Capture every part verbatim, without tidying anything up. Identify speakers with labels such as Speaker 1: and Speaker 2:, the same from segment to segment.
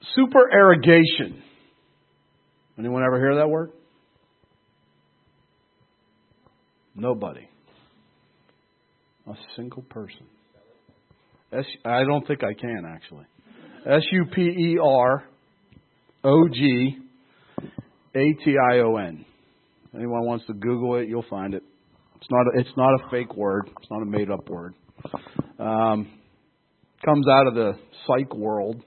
Speaker 1: Supererogation. Anyone ever hear that word? Nobody. A single person. S- I don't think I can, actually. S U P E R O G A T I O N. Anyone wants to Google it, you'll find it. It's not a, it's not a fake word. It's not a made-up word. Um, comes out of the psych world.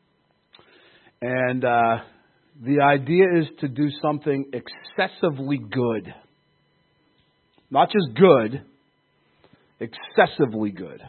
Speaker 1: And uh, the idea is to do something excessively good. Not just good, excessively good.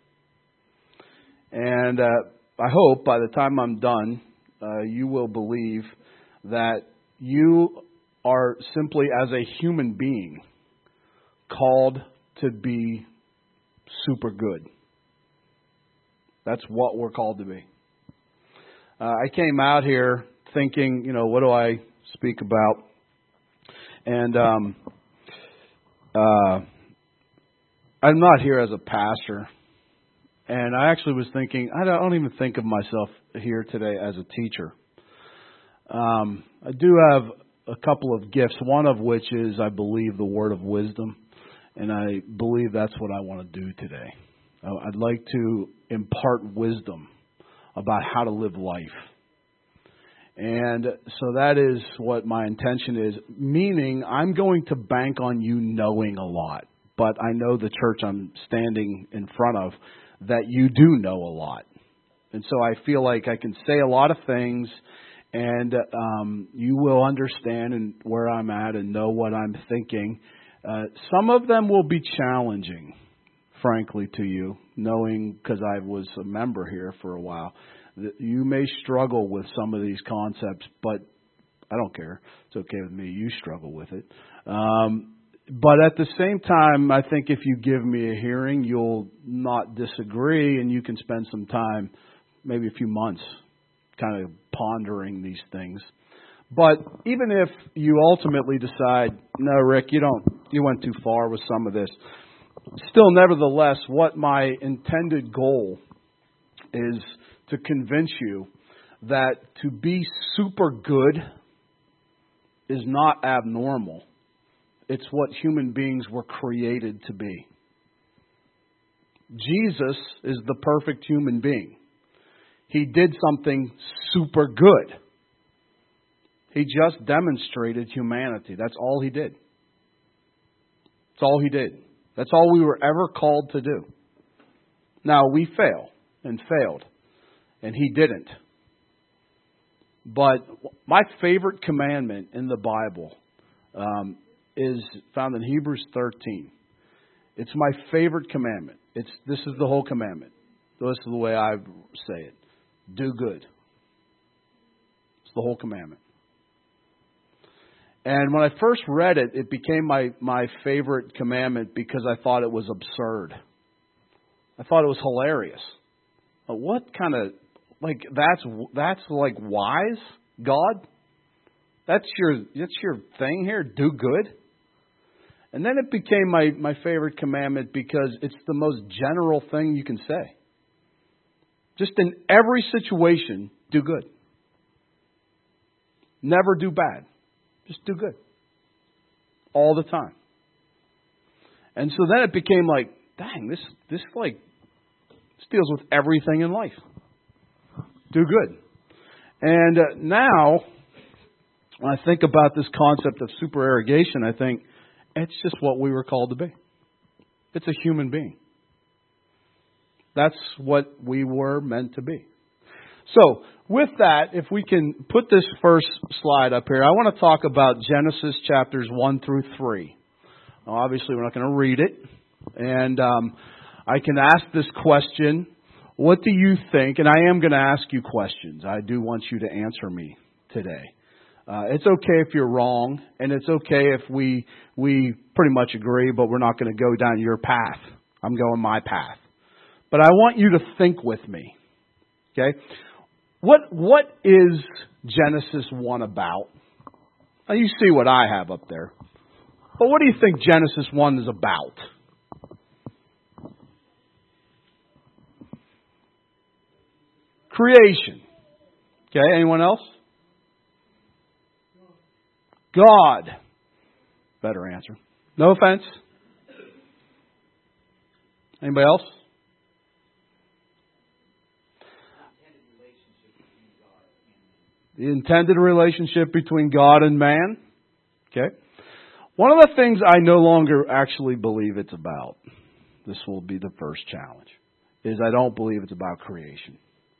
Speaker 1: And uh, I hope by the time I'm done, uh, you will believe that you are simply, as a human being, called to be super good. That's what we're called to be. Uh, I came out here thinking, you know, what do I speak about? And um, uh, I'm not here as a pastor. And I actually was thinking, I don't, I don't even think of myself here today as a teacher. Um, I do have a couple of gifts, one of which is, I believe, the word of wisdom. And I believe that's what I want to do today. I'd like to impart wisdom about how to live life. And so that is what my intention is, meaning I'm going to bank on you knowing a lot. But I know the church I'm standing in front of, that you do know a lot. And so I feel like I can say a lot of things, and um, you will understand and where I'm at and know what I'm thinking. Uh, some of them will be challenging, frankly, to you, knowing, because I was a member here for a while, that you may struggle with some of these concepts, but I don't care. It's okay with me. You struggle with it. Um, but at the same time, I think if you give me a hearing, you'll not disagree, and you can spend some time, maybe a few months, kind of pondering these things. But even if you ultimately decide, no, Rick, you don't, you went too far with some of this. Still, nevertheless, what my intended goal is to convince you that to be super good is not abnormal. It's what human beings were created to be. Jesus is the perfect human being. He did something super good. He just demonstrated humanity. That's all he did. That's all he did. That's all we were ever called to do. Now, we fail and failed, and he didn't. But my favorite commandment in the Bible um, is found in Hebrews thirteen. It's my favorite commandment. It's this is the whole commandment. This is the way I say it. Do good. It's the whole commandment. And when I first read it, it became my, my favorite commandment because I thought it was absurd. I thought it was hilarious. But what kind of, like, that's, that's like wise, God? That's your, that's your thing here? Do good? And then it became my, my favorite commandment because it's the most general thing you can say. Just in every situation, do good. Never do bad. Just do good. All the time. And so then it became like, dang, this, this like, this deals with everything in life. Do good. And uh, now, when I think about this concept of supererogation, I think it's just what we were called to be. It's a human being. That's what we were meant to be. So, with that, if we can put this first slide up here, I want to talk about Genesis chapters one through three. Now, obviously, we're not going to read it. And um, I can ask this question, what do you think? And I am going to ask you questions. I do want you to answer me today. Uh, it's okay if you're wrong, and it's okay if we we pretty much agree, but we're not going to go down your path. I'm going my path. But I want you to think with me. Okay? What what is Genesis one about? Now you see what I have up there. But what do you think Genesis one is about? Creation. Okay, anyone else? God. Better answer. No offense. Anybody else? The intended relationship between God and man. Okay. One of the things I no longer actually believe it's about, this will be the first challenge, is I don't believe it's about creation.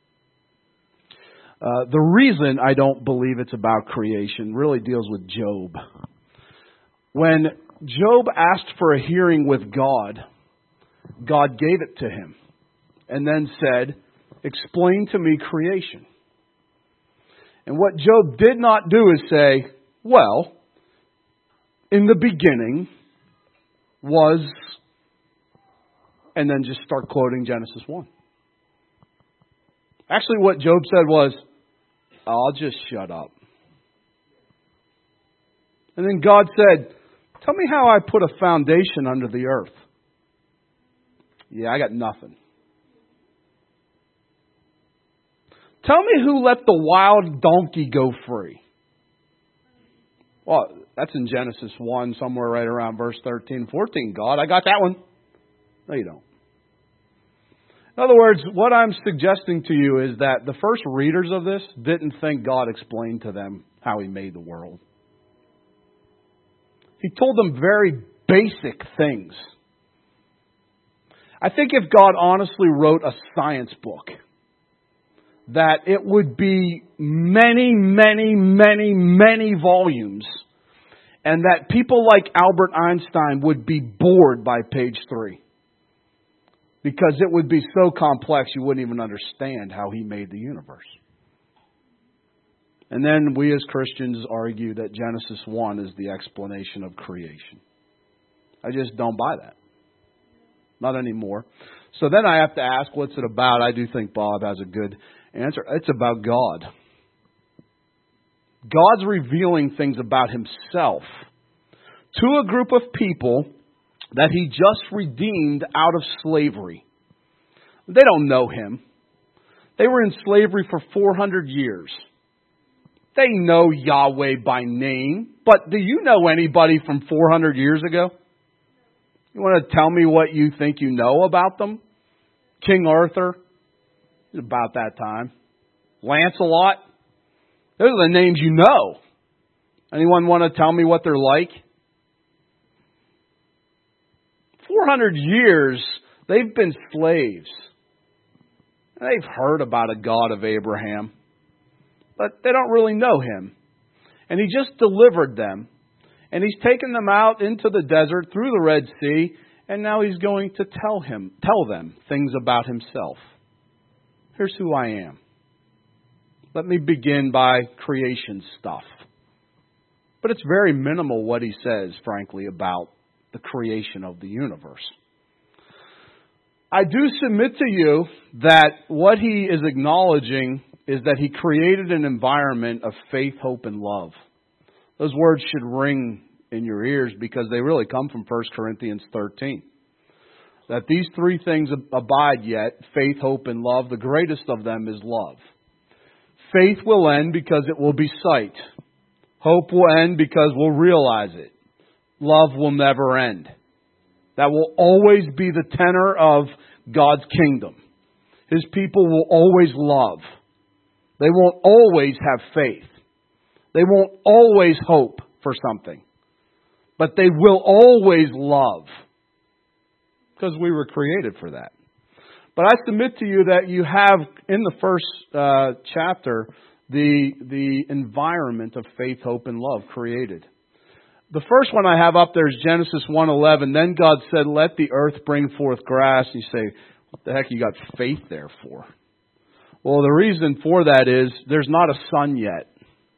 Speaker 1: Uh, the reason I don't believe it's about creation really deals with Job. When Job asked for a hearing with God, God gave it to him and then said, "Explain to me creation." And what Job did not do is say, well, in the beginning was, and then just start quoting Genesis one. Actually, what Job said was, I'll just shut up. And then God said, tell me how I put a foundation under the earth. Yeah, I got nothing. Tell me who let the wild donkey go free. Well, that's in Genesis one, somewhere right around verse thirteen, fourteen. God, I got that one. No, you don't. In other words, what I'm suggesting to you is that the first readers of this didn't think God explained to them how He made the world. He told them very basic things. I think if God honestly wrote a science book, that it would be many, many, many, many volumes, and that people like Albert Einstein would be bored by page three. Because it would be so complex you wouldn't even understand how He made the universe. And then we as Christians argue that Genesis one is the explanation of creation. I just don't buy that. Not anymore. So then I have to ask, what's it about? I do think Bob has a good answer. It's about God. God's revealing things about Himself to a group of people that He just redeemed out of slavery. They don't know Him. They were in slavery for four hundred years. They know Yahweh by name, but do you know anybody from four hundred years ago? You want to tell me what you think you know about them? King Arthur, about that time. Lancelot, those are the names you know. Anyone want to tell me what they're like? four hundred years, they've been slaves. They've heard about a God of Abraham, but they don't really know Him. And He just delivered them. And He's taken them out into the desert through the Red Sea, and now He's going to tell him, tell them things about Himself. Here's who I am. Let me begin by creation stuff. But it's very minimal what He says, frankly, about the creation of the universe. I do submit to you that what He is acknowledging is that He created an environment of faith, hope, and love. Those words should ring in your ears because they really come from First Corinthians thirteen. That these three things abide yet, faith, hope, and love. The greatest of them is love. Faith will end because it will be sight. Hope will end because we'll realize it. Love will never end. That will always be the tenor of God's kingdom. His people will always love. They won't always have faith. They won't always hope for something. But they will always love. Because we were created for that. But I submit to you that you have in the first uh, chapter the the environment of faith, hope, and love created. The first one I have up there is Genesis one eleven. Then God said, let the earth bring forth grass. And you say, what the heck you got faith there for? Well, the reason for that is there's not a sun yet.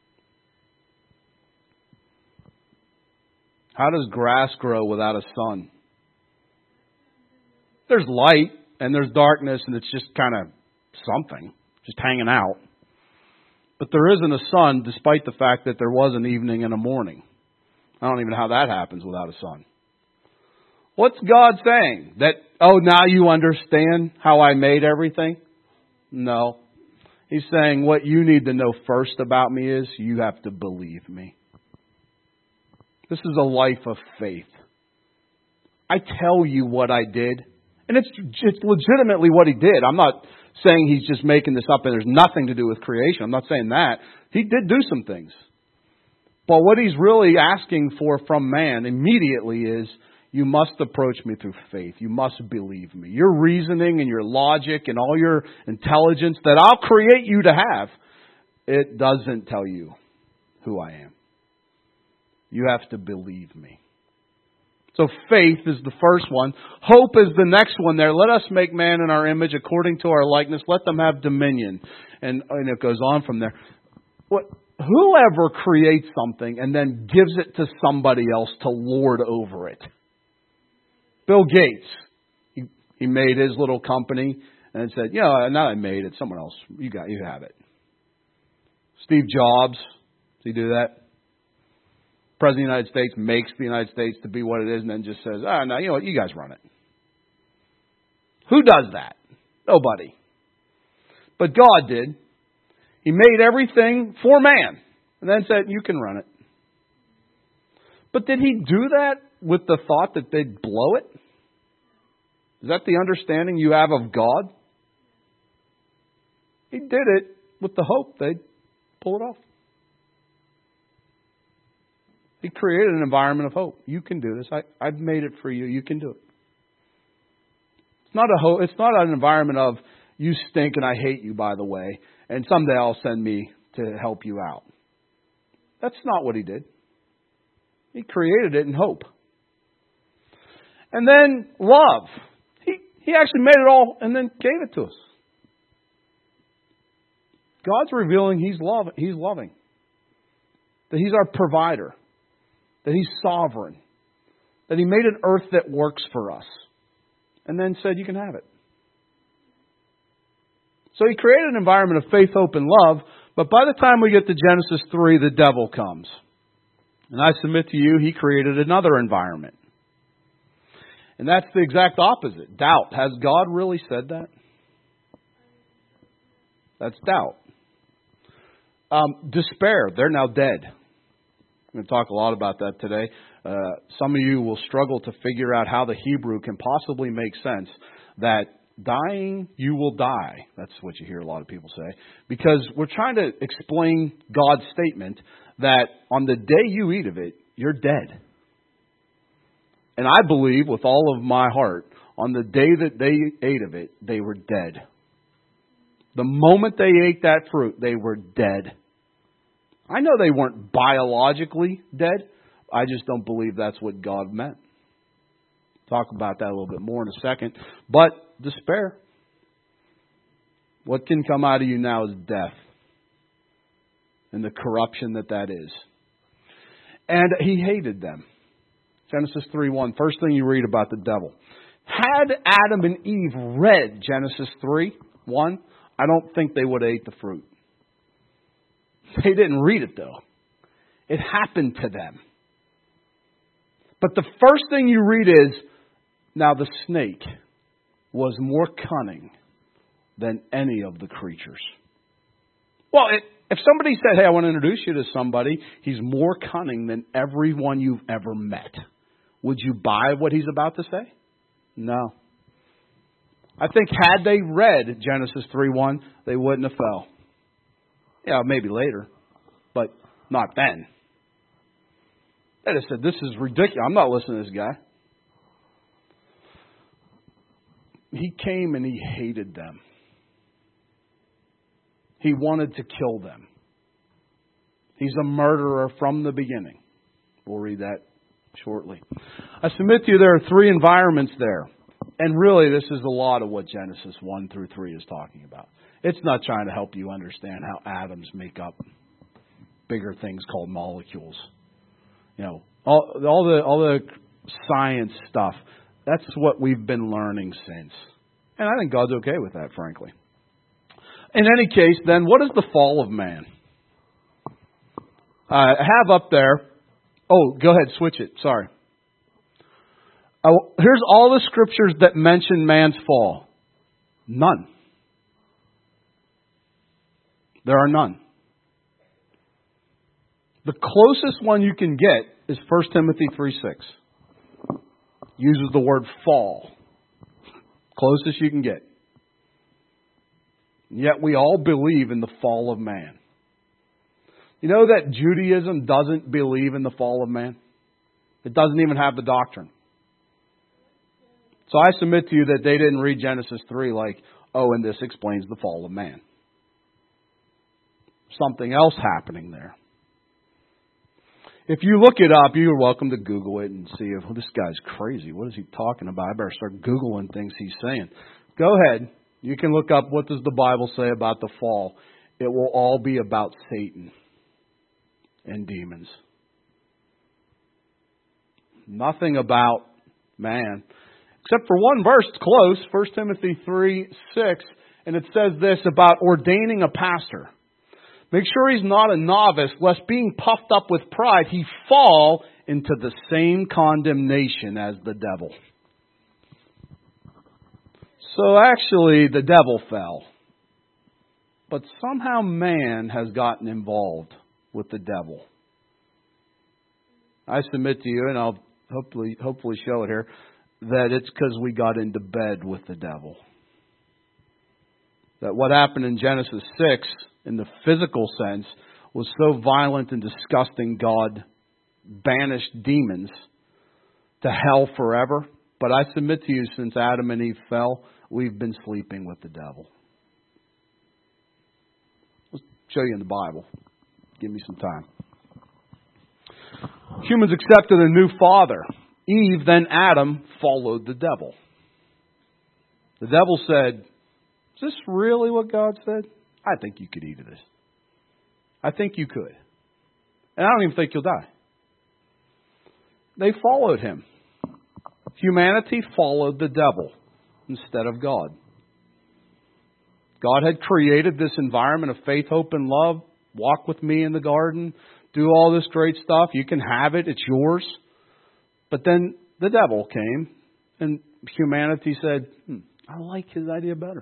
Speaker 1: How does grass grow without a sun? There's light and there's darkness and it's just kind of something, just hanging out. But there isn't a sun despite the fact that there was an evening and a morning. I don't even know how that happens without a sun. What's God saying? That, oh, now you understand how I made everything? No. He's saying what you need to know first about me is you have to believe me. This is a life of faith. I tell you what I did. And it's, it's legitimately what he did. I'm not saying he's just making this up and there's nothing to do with creation. I'm not saying that. He did do some things. But what he's really asking for from man immediately is, you must approach me through faith. You must believe me. Your reasoning and your logic and all your intelligence that I'll create you to have, it doesn't tell you who I am. You have to believe me. So faith is the first one. Hope is the next one there. Let us make man in our image according to our likeness. Let them have dominion. And, and it goes on from there. What, whoever creates something and then gives it to somebody else to lord over it? Bill Gates. He, he made his little company and said, you know, now I made it. Someone else. You got, you have it. Steve Jobs. Does he do that? President of the United States makes the United States to be what it is and then just says, ah, no, you know what, you guys run it. Who does that? Nobody. But God did. He made everything for man and then said, you can run it. But did he do that with the thought that they'd blow it? Is that the understanding you have of God? He did it with the hope they'd pull it off. He created an environment of hope. You can do this. I, I've made it for you. You can do it. It's not a hope. It's not an environment of you stink and I hate you, by the way, and someday I'll send me to help you out. That's not what he did. He created it in hope. And then love. He he actually made it all and then gave it to us. God's revealing He's love. He's loving. That He's our provider. That He's sovereign. That He made an earth that works for us. And then said, you can have it. So He created an environment of faith, hope, and love. But by the time we get to Genesis three, the devil comes. And I submit to you, he created another environment. And that's the exact opposite. Doubt. Has God really said that? That's doubt. Um, despair. They're now dead. I'm going to talk a lot about that today. Uh, some of you will struggle to figure out how the Hebrew can possibly make sense that dying, you will die. That's what you hear a lot of people say. Because we're trying to explain God's statement that on the day you eat of it, you're dead. And I believe with all of my heart, on the day that they ate of it, they were dead. The moment they ate that fruit, they were dead. I know they weren't biologically dead. I just don't believe that's what God meant. Talk about that a little bit more in a second. But despair. What can come out of you now is death. And the corruption that that is. And He hated them. Genesis three one. First thing you read about the devil. Had Adam and Eve read Genesis three one, I don't think they would have ate the fruit. They didn't read it though. It happened to them. But the first thing you read is, now the snake was more cunning than any of the creatures. Well, it, if somebody said, hey, I want to introduce you to somebody, he's more cunning than everyone you've ever met. Would you buy what he's about to say? No. I think had they read Genesis three one, they wouldn't have fell. Yeah, maybe later, but not then. They'd have said, this is ridiculous. I'm not listening to this guy. He came and he hated them. He wanted to kill them. He's a murderer from the beginning. We'll read that shortly. I submit to you there are three environments there. And really, this is a lot of what Genesis one through three is talking about. It's not trying to help you understand how atoms make up bigger things called molecules. You know, all, all the all the science stuff. That's what we've been learning since. And I think God's okay with that, frankly. In any case, then, what is the fall of man? Uh, I have up there. Oh, go ahead, switch it. Sorry. Uh, here's all the scriptures that mention man's fall. None. There are none. The closest one you can get is First Timothy three six. Uses the word fall. Closest you can get. Yet we all believe in the fall of man. You know that Judaism doesn't believe in the fall of man? It doesn't even have the doctrine. So I submit to you that they didn't read Genesis three like, oh, and this explains the fall of man. Something else happening there. If you look it up, you're welcome to Google it and see if well, this guy's crazy. What is he talking about? I better start Googling things he's saying. Go ahead. You can look up what does the Bible say about the fall. It will all be about Satan and demons. Nothing about man. Except for one verse, it's close, First Timothy three six, and it says this about ordaining a pastor. Make sure he's not a novice, lest being puffed up with pride, he fall into the same condemnation as the devil. So actually, the devil fell. But somehow man has gotten involved with the devil. I submit to you, and I'll hopefully hopefully show it here, that it's because we got into bed with the devil. That what happened in Genesis six, in the physical sense, was so violent and disgusting, God banished demons to hell forever. But I submit to you, since Adam and Eve fell, we've been sleeping with the devil. Let's show you in the Bible. Give me some time. Humans accepted a new father. Eve, then Adam, followed the devil. The devil said, is this really what God said? I think you could eat of this. I think you could. And I don't even think you'll die. They followed him. Humanity followed the devil instead of God. God had created this environment of faith, hope, and love. Walk with me in the garden. Do all this great stuff. You can have it. It's yours. But then the devil came and humanity said, hmm, I like his idea better.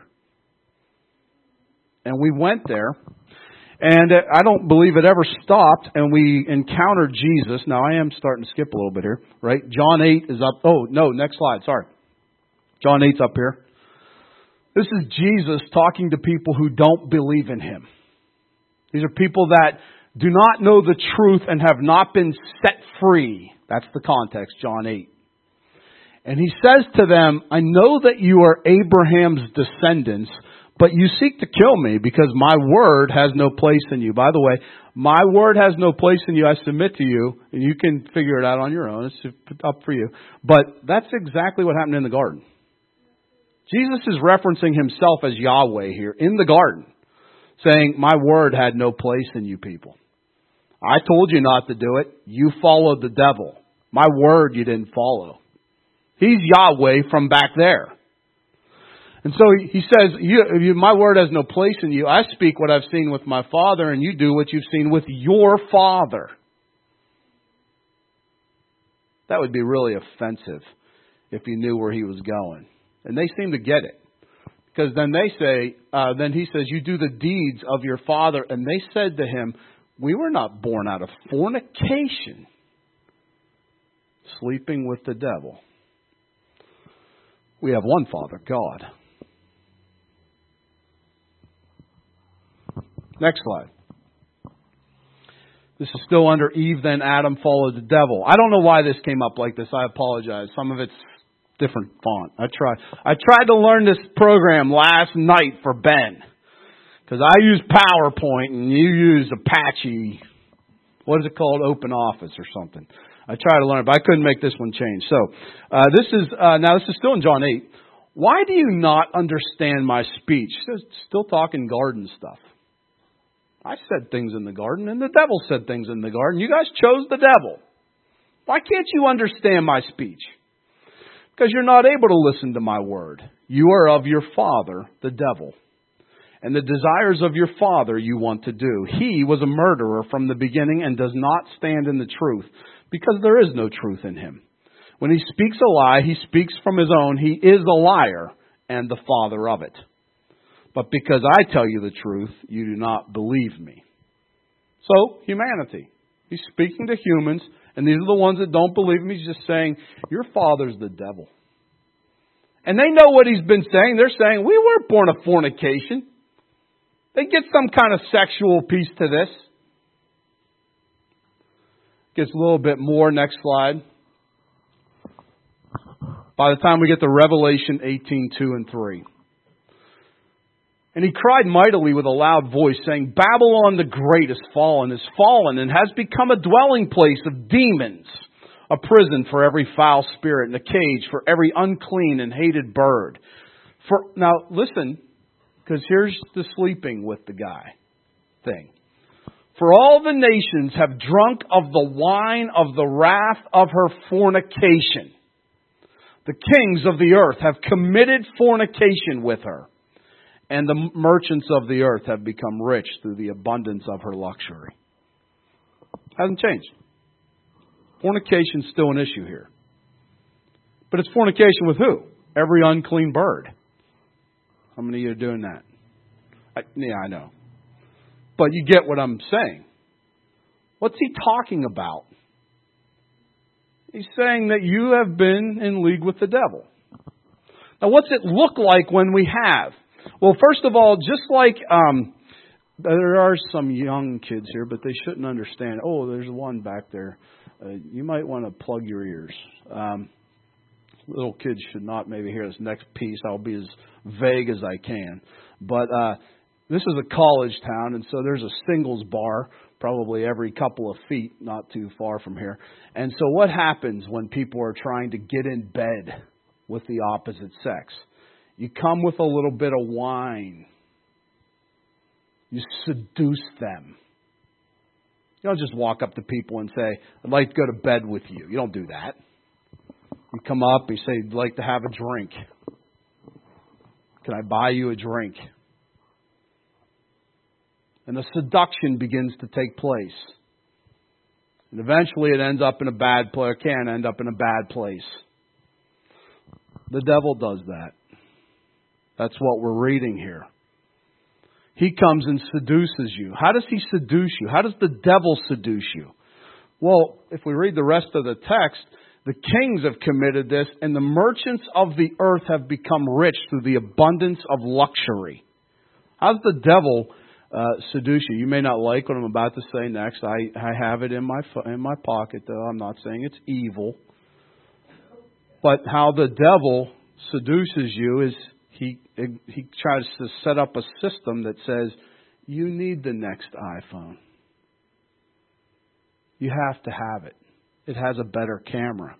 Speaker 1: And we went there, and I don't believe it ever stopped, and we encountered Jesus. Now, I am starting to skip a little bit here, right? John eight is up. Oh, no, next slide. Sorry. John eight's up here. This is Jesus talking to people who don't believe in Him. These are people that do not know the truth and have not been set free. That's the context, John eight. And He says to them, I know that you are Abraham's descendants, but you seek to kill me because my word has no place in you. By the way, my word has no place in you. I submit to you, and you can figure it out on your own. It's up for you. But that's exactly what happened in the garden. Jesus is referencing Himself as Yahweh here in the garden, saying, my word had no place in you people. I told you not to do it. You followed the devil. My word you didn't follow. He's Yahweh from back there. And so He says, you, you, my word has no place in you. I speak what I've seen with my Father, and you do what you've seen with your father. That would be really offensive if you knew where He was going. And they seem to get it. Because then they say, uh, then He says, you do the deeds of your father. And they said to Him, we were not born out of fornication, sleeping with the devil. We have one Father, God. Next slide. This is still under Eve, then Adam followed the devil. I don't know why this came up like this. I apologize. Some of it's different font. I tried. I tried to learn this program last night for Ben. Because I use PowerPoint and you use Apache. What is it called? Open Office or something. I tried to learn it, but I couldn't make this one change. So, uh, this is, uh, now this is still in John eight. Why do you not understand my speech? Still talking garden stuff. I said things in the garden, and the devil said things in the garden. You guys chose the devil. Why can't you understand my speech? Because you're not able to listen to my word. You are of your father, the devil. And the desires of your father you want to do. He was a murderer from the beginning and does not stand in the truth, because there is no truth in him. When he speaks a lie, he speaks from his own. He is a liar and the father of it. But because I tell you the truth, you do not believe me. So, humanity. He's speaking to humans, and these are the ones that don't believe him. He's just saying, your father's the devil. And they know what he's been saying. They're saying, we weren't born of fornication. They get some kind of sexual piece to this. Gets a little bit more. Next slide. By the time we get to Revelation eighteen, two and three. And he cried mightily with a loud voice, saying, Babylon the Great is fallen, is fallen, and has become a dwelling place of demons, a prison for every foul spirit, and a cage for every unclean and hated bird. For now, listen, because here's the sleeping with the guy thing. For all the nations have drunk of the wine of the wrath of her fornication. The kings of the earth have committed fornication with her. And the merchants of the earth have become rich through the abundance of her luxury. Hasn't changed. Fornication's still an issue here. But it's fornication with who? Every unclean bird. How many of you are doing that? I, yeah, I know. But you get what I'm saying. What's he talking about? He's saying that you have been in league with the devil. Now, what's it look like when we have? Well, first of all, just like um, there are some young kids here, but they shouldn't understand. Oh, there's one back there. Uh, you might want to plug your ears. Um, little kids should not maybe hear this next piece. I'll be as vague as I can. But uh, this is a college town, and so there's a singles bar probably every couple of feet, not too far from here. And so what happens when people are trying to get in bed with the opposite sex? You come with a little bit of wine. You seduce them. You don't just walk up to people and say, I'd like to go to bed with you. You don't do that. You come up, you say, I'd like to have a drink. Can I buy you a drink? And the seduction begins to take place. And eventually it ends up in a bad place, or can end up in a bad place. The devil does that. That's what we're reading here. He comes and seduces you. How does he seduce you? How does the devil seduce you? Well, if we read the rest of the text, the kings have committed this, and the merchants of the earth have become rich through the abundance of luxury. How does the devil uh, seduce you? You may not like what I'm about to say next. I, I have it in my in my pocket, though. I'm not saying it's evil. But how the devil seduces you is he he tries to set up a system that says, you need the next iPhone. You have to have it. It has a better camera.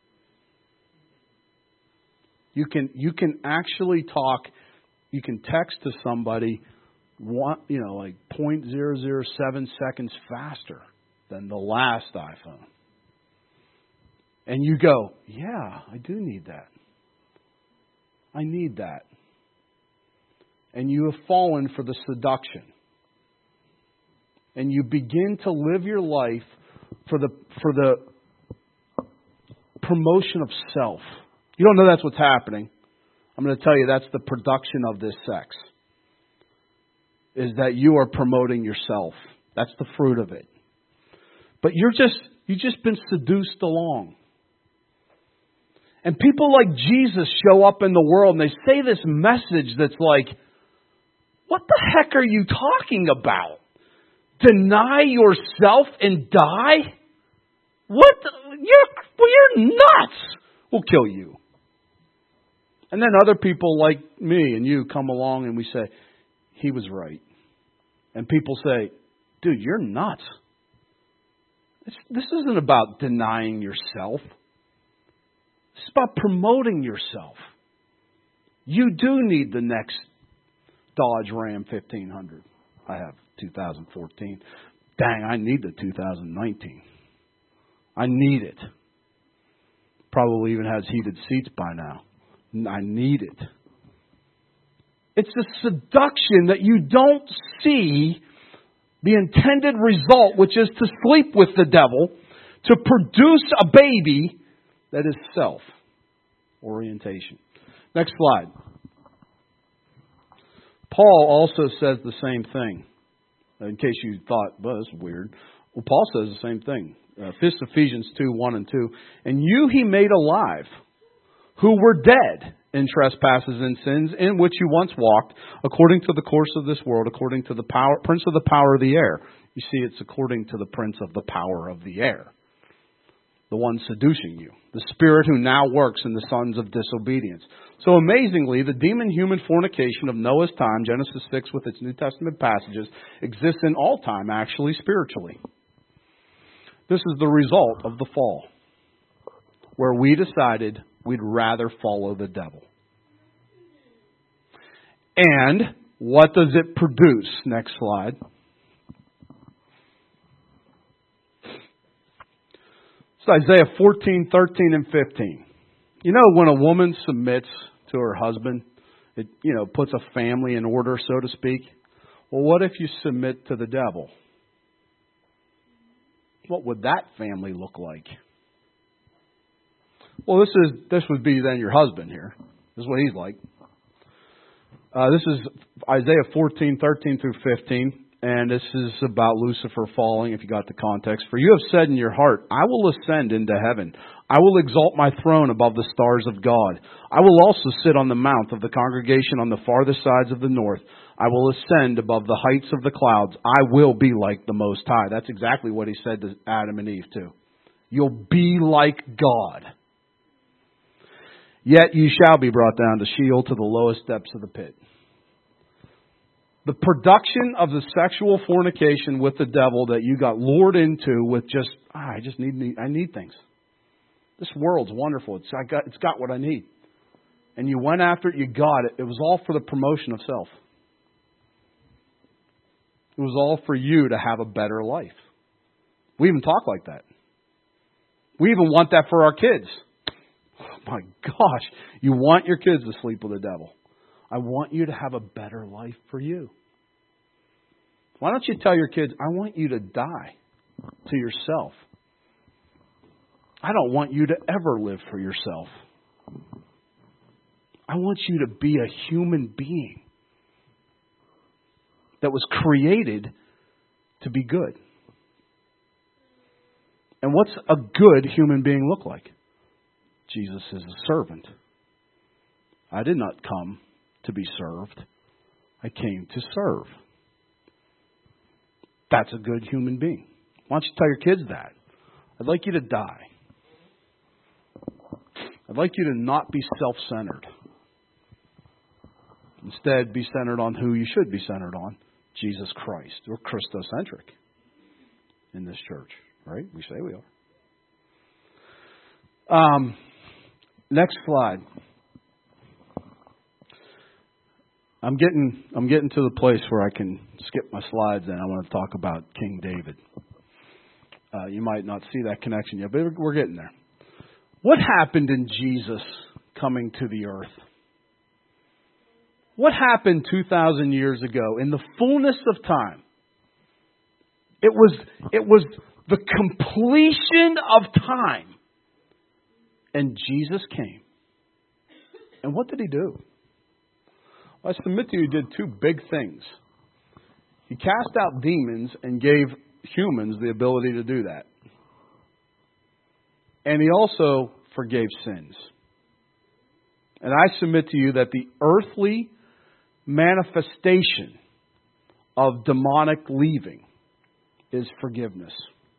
Speaker 1: You can you can actually talk, you can text to somebody one, you know, like zero point zero zero seven seconds faster than the last iPhone. And you go, yeah, I do need that. I need that. And you have fallen for the seduction. And you begin to live your life for the for the promotion of self. You don't know that's what's happening. I'm going to tell you that's the production of this sex. Is that you are promoting yourself. That's the fruit of it. But you're just you've just been seduced along. And people like Jesus show up in the world and they say this message that's like, what the heck are you talking about? Deny yourself and die? What? The, you're, well, you're nuts. We'll kill you. And then other people like me and you come along and we say, he was right. And people say, dude, you're nuts. It's, this isn't about denying yourself. It's about promoting yourself. You do need the next Dodge Ram fifteen hundred. I have two thousand fourteen. Dang, I need the two thousand nineteen. I need it. Probably even has heated seats by now. I need it. It's a seduction that you don't see the intended result, which is to sleep with the devil, to produce a baby that is self-orientation. Next slide. Paul also says the same thing. In case you thought, well, that's weird. Well, Paul says the same thing. Uh, this Ephesians two, one and two. And you he made alive, who were dead in trespasses and sins, in which you once walked, according to the course of this world, according to the power, prince of the power of the air. You see, it's according to the prince of the power of the air. The one seducing you. The spirit who now works in the sons of disobedience. So amazingly, the demon-human fornication of Noah's time, Genesis six with its New Testament passages, exists in all time, actually, spiritually. This is the result of the fall, where we decided we'd rather follow the devil. And what does it produce? Next slide. It's Isaiah fourteen, thirteen, and fifteen. You know, when a woman submits to her husband, it, you know, puts a family in order, so to speak. Well, what if you submit to the devil? What would that family look like? Well, this is this would be then your husband here. This is what he's like. Uh, this is Isaiah fourteen, thirteen through fifteen. And this is about Lucifer falling, if you got the context. For you have said in your heart, I will ascend into heaven. I will exalt my throne above the stars of God. I will also sit on the mount of the congregation on the farthest sides of the north. I will ascend above the heights of the clouds. I will be like the Most High. That's exactly what he said to Adam and Eve too. You'll be like God. Yet you shall be brought down to Sheol, to the lowest depths of the pit. The production of the sexual fornication with the devil that you got lured into with just, ah, I just need, I need things. This world's wonderful. It's I got, it's got what I need. And you went after it, you got it. It was all for the promotion of self. It was all for you to have a better life. We even talk like that. We even want that for our kids. Oh my gosh, you want your kids to sleep with the devil. I want you to have a better life for you. Why don't you tell your kids, I want you to die to yourself. I don't want you to ever live for yourself. I want you to be a human being that was created to be good. And what's a good human being look like? Jesus is a servant. I did not come to be served. I came to serve. That's a good human being. Why don't you tell your kids that? I'd like you to die. I'd like you to not be self-centered. Instead, be centered on who you should be centered on, Jesus Christ. We're Christocentric in this church, right? We say we are. Um, next slide. I'm getting I'm getting to the place where I can skip my slides and I want to talk about King David. Uh, you might not see that connection yet, but we're getting there. What happened in Jesus coming to the earth? What happened two thousand years ago in the fullness of time? It was it was the completion of time. And Jesus came. And what did he do? I submit to you, he did two big things. He cast out demons and gave humans the ability to do that. And he also forgave sins. And I submit to you that the earthly manifestation of demonic leaving is forgiveness.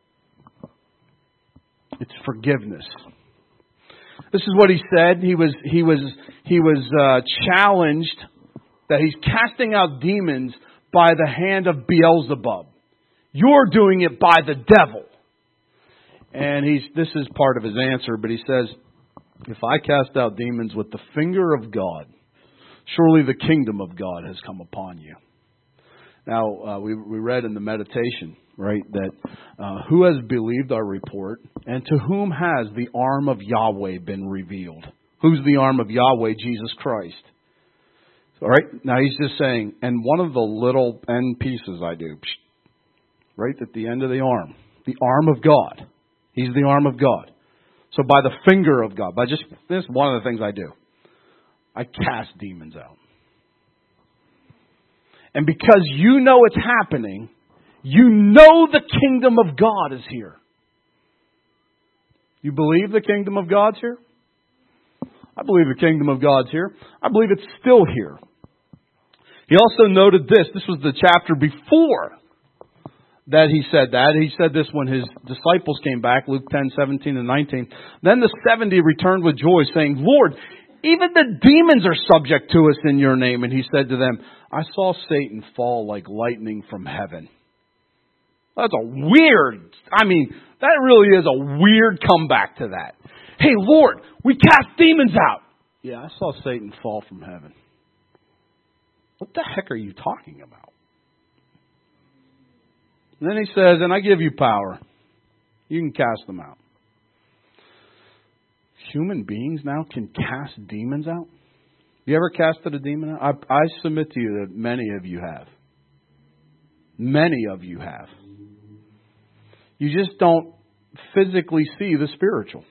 Speaker 1: It's forgiveness. This is what he said. He was he was he was uh, challenged that he's casting out demons by the hand of Beelzebub. You're doing it by the devil. And he's this is part of his answer, but he says, if I cast out demons with the finger of God, surely the kingdom of God has come upon you. Now, uh, we, we read in the meditation, right, that uh, who has believed our report, and to whom has the arm of Yahweh been revealed? Who's the arm of Yahweh? Jesus Christ. All right, now he's just saying, and one of the little end pieces I do, right at the end of the arm, the arm of God. He's the arm of God. So by the finger of God, by just, this is one of the things I do. I cast demons out. And because you know it's happening, you know the kingdom of God is here. You believe the kingdom of God's here? I believe the kingdom of God's here. I believe it's still here. He also noted this. This was the chapter before that he said that. He said this when his disciples came back, Luke ten, seventeen and nineteen. Then the seventy returned with joy, saying, Lord, even the demons are subject to us in your name. And he said to them, I saw Satan fall like lightning from heaven. That's a weird, I mean, that really is a weird comeback to that. Hey, Lord, we cast demons out. Yeah, I saw Satan fall from heaven. What the heck are you talking about? And then he says, and I give you power. You can cast them out. Human beings now can cast demons out? You ever casted a demon out? I, I submit to you that many of you have. Many of you have. You just don't physically see the spiritual.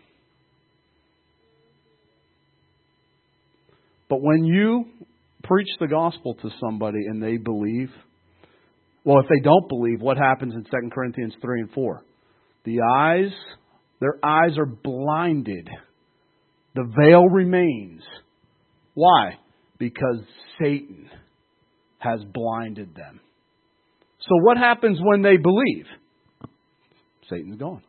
Speaker 1: But when you preach the gospel to somebody and they believe, well, if they don't believe, what happens in Second Corinthians three and four? The eyes, their eyes are blinded. The veil remains. Why? Because Satan has blinded them. So what happens when they believe? Satan's gone.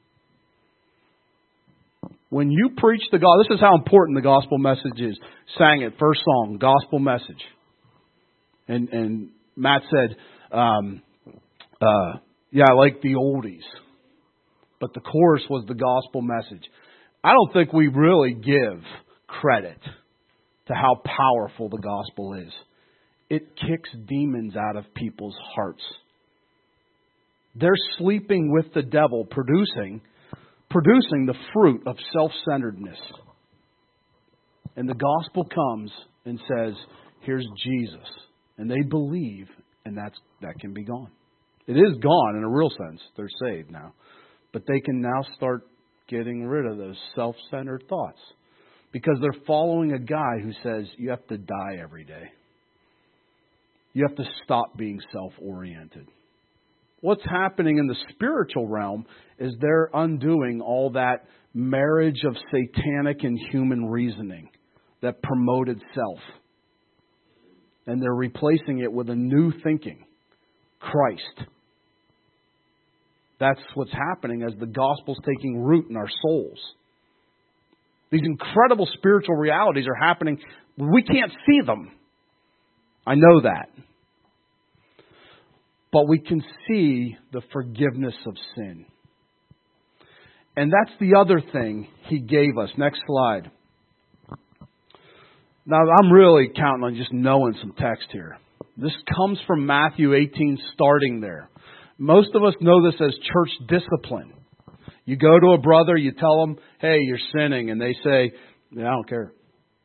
Speaker 1: When you preach the gospel, this is how important the gospel message is. Sang it, first song, gospel message. And and Matt said, um, uh, yeah, I like the oldies. But the chorus was the gospel message. I don't think we really give credit to how powerful the gospel is. It kicks demons out of people's hearts. They're sleeping with the devil, producing producing the fruit of self-centeredness. And the gospel comes and says, here's Jesus. And they believe, and that's that can be gone. It is gone in a real sense. They're saved now. But they can now start getting rid of those self-centered thoughts. Because they're following a guy who says, you have to die every day. You have to stop being self-oriented. What's happening in the spiritual realm is they're undoing all that marriage of satanic and human reasoning that promoted self. And they're replacing it with a new thinking, Christ. That's what's happening as the gospel's taking root in our souls. These incredible spiritual realities are happening. We can't see them. I know that. But we can see the forgiveness of sin. And that's the other thing He gave us. Next slide. Now, I'm really counting on just knowing some text here. This comes from Matthew eighteen, starting there. Most of us know this as church discipline. You go to a brother, you tell them, hey, you're sinning. And they say, yeah, I don't care.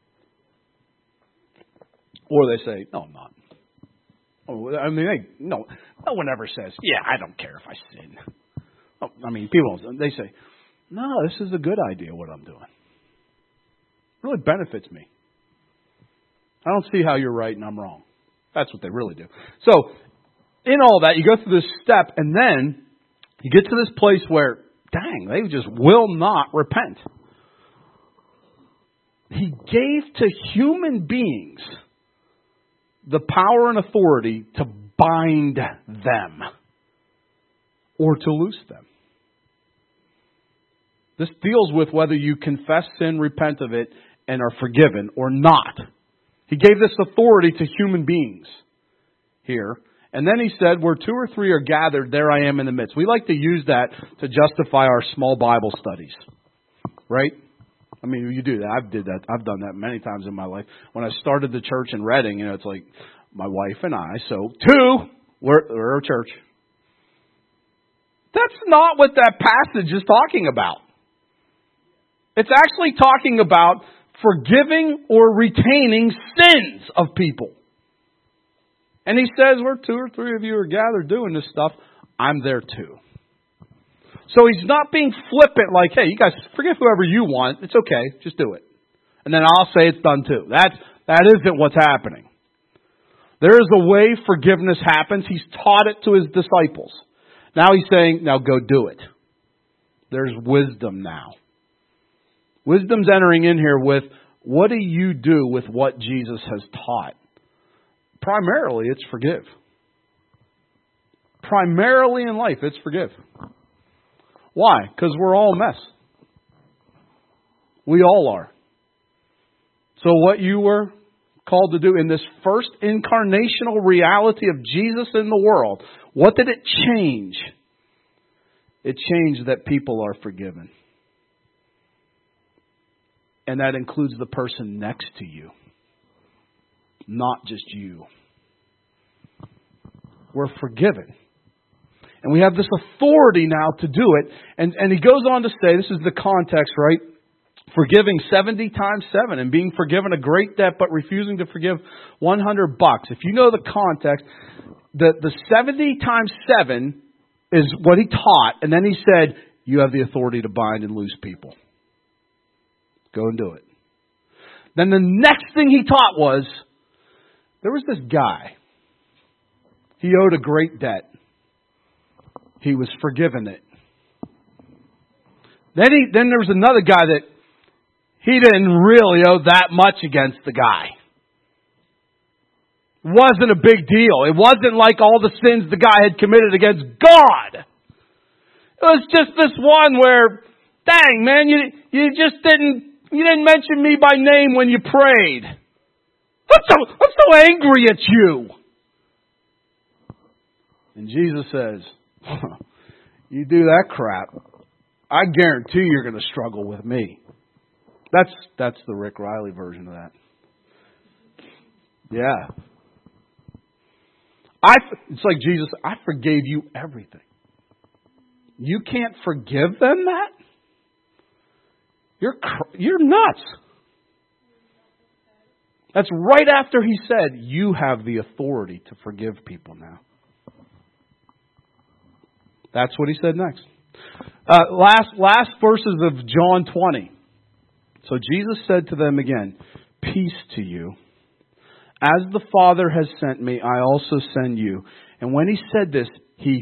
Speaker 1: Or they say, no, I'm not. Oh, I mean, they, no, no one ever says, yeah, I don't care if I sin. Oh, I mean, people, they say, no, this is a good idea what I'm doing. It really benefits me. I don't see how you're right and I'm wrong. That's what they really do. So, in all that, you go through this step, and then you get to this place where, dang, they just will not repent. He gave to human beings the power and authority to bind them or to loose them. This deals with whether you confess sin, repent of it, and are forgiven or not. He gave this authority to human beings here. And then he said, where two or three are gathered, there I am in the midst. We like to use that to justify our small Bible studies. Right? I mean, you do that. I've did that. I've done that many times in my life. When I started the church in Reading, you know, it's like my wife and I. So two, we're, we're a church. That's not what that passage is talking about. It's actually talking about forgiving or retaining sins of people. And he says, where two or three of you are gathered doing this stuff, I'm there too. So he's not being flippant like, hey, you guys forgive whoever you want. It's okay. Just do it. And then I'll say it's done too. That's, that isn't what's happening. There is a way forgiveness happens. He's taught it to His disciples. Now He's saying, now go do it. There's wisdom now. Wisdom's entering in here with, what do you do with what Jesus has taught? Primarily, it's forgive. Primarily in life, it's forgive. Why? Because we're all a mess. We all are. So what you were called to do in this first incarnational reality of Jesus in the world, what did it change? It changed that people are forgiven. And that includes the person next to you, not just you. We're forgiven. And we have this authority now to do it. And, and he goes on to say, this is the context, right? Forgiving seventy times seven and being forgiven a great debt, but refusing to forgive one hundred bucks. If you know the context, the, the seventy times seven is what he taught. And then he said, you have the authority to bind and loose people. Go and do it. Then the next thing he taught was, there was this guy. He owed a great debt. He was forgiven it. Then he, then there was another guy that he didn't really owe that much against the guy. It wasn't a big deal. It wasn't like all the sins the guy had committed against God. It was just this one where, dang man, you you just didn't you didn't mention me by name when you prayed. I'm so I'm so angry at you. And Jesus says, you do that crap, I guarantee you're going to struggle with me. That's that's the Rick Riley version of that. Yeah. I, it's like Jesus, I forgave you everything. You can't forgive them that? You're you're nuts. That's right after he said, you have the authority to forgive people now. That's what he said next. Uh, last last verses of John twenty. So Jesus said to them again, peace to you. As the Father has sent me, I also send you. And when he said this, he...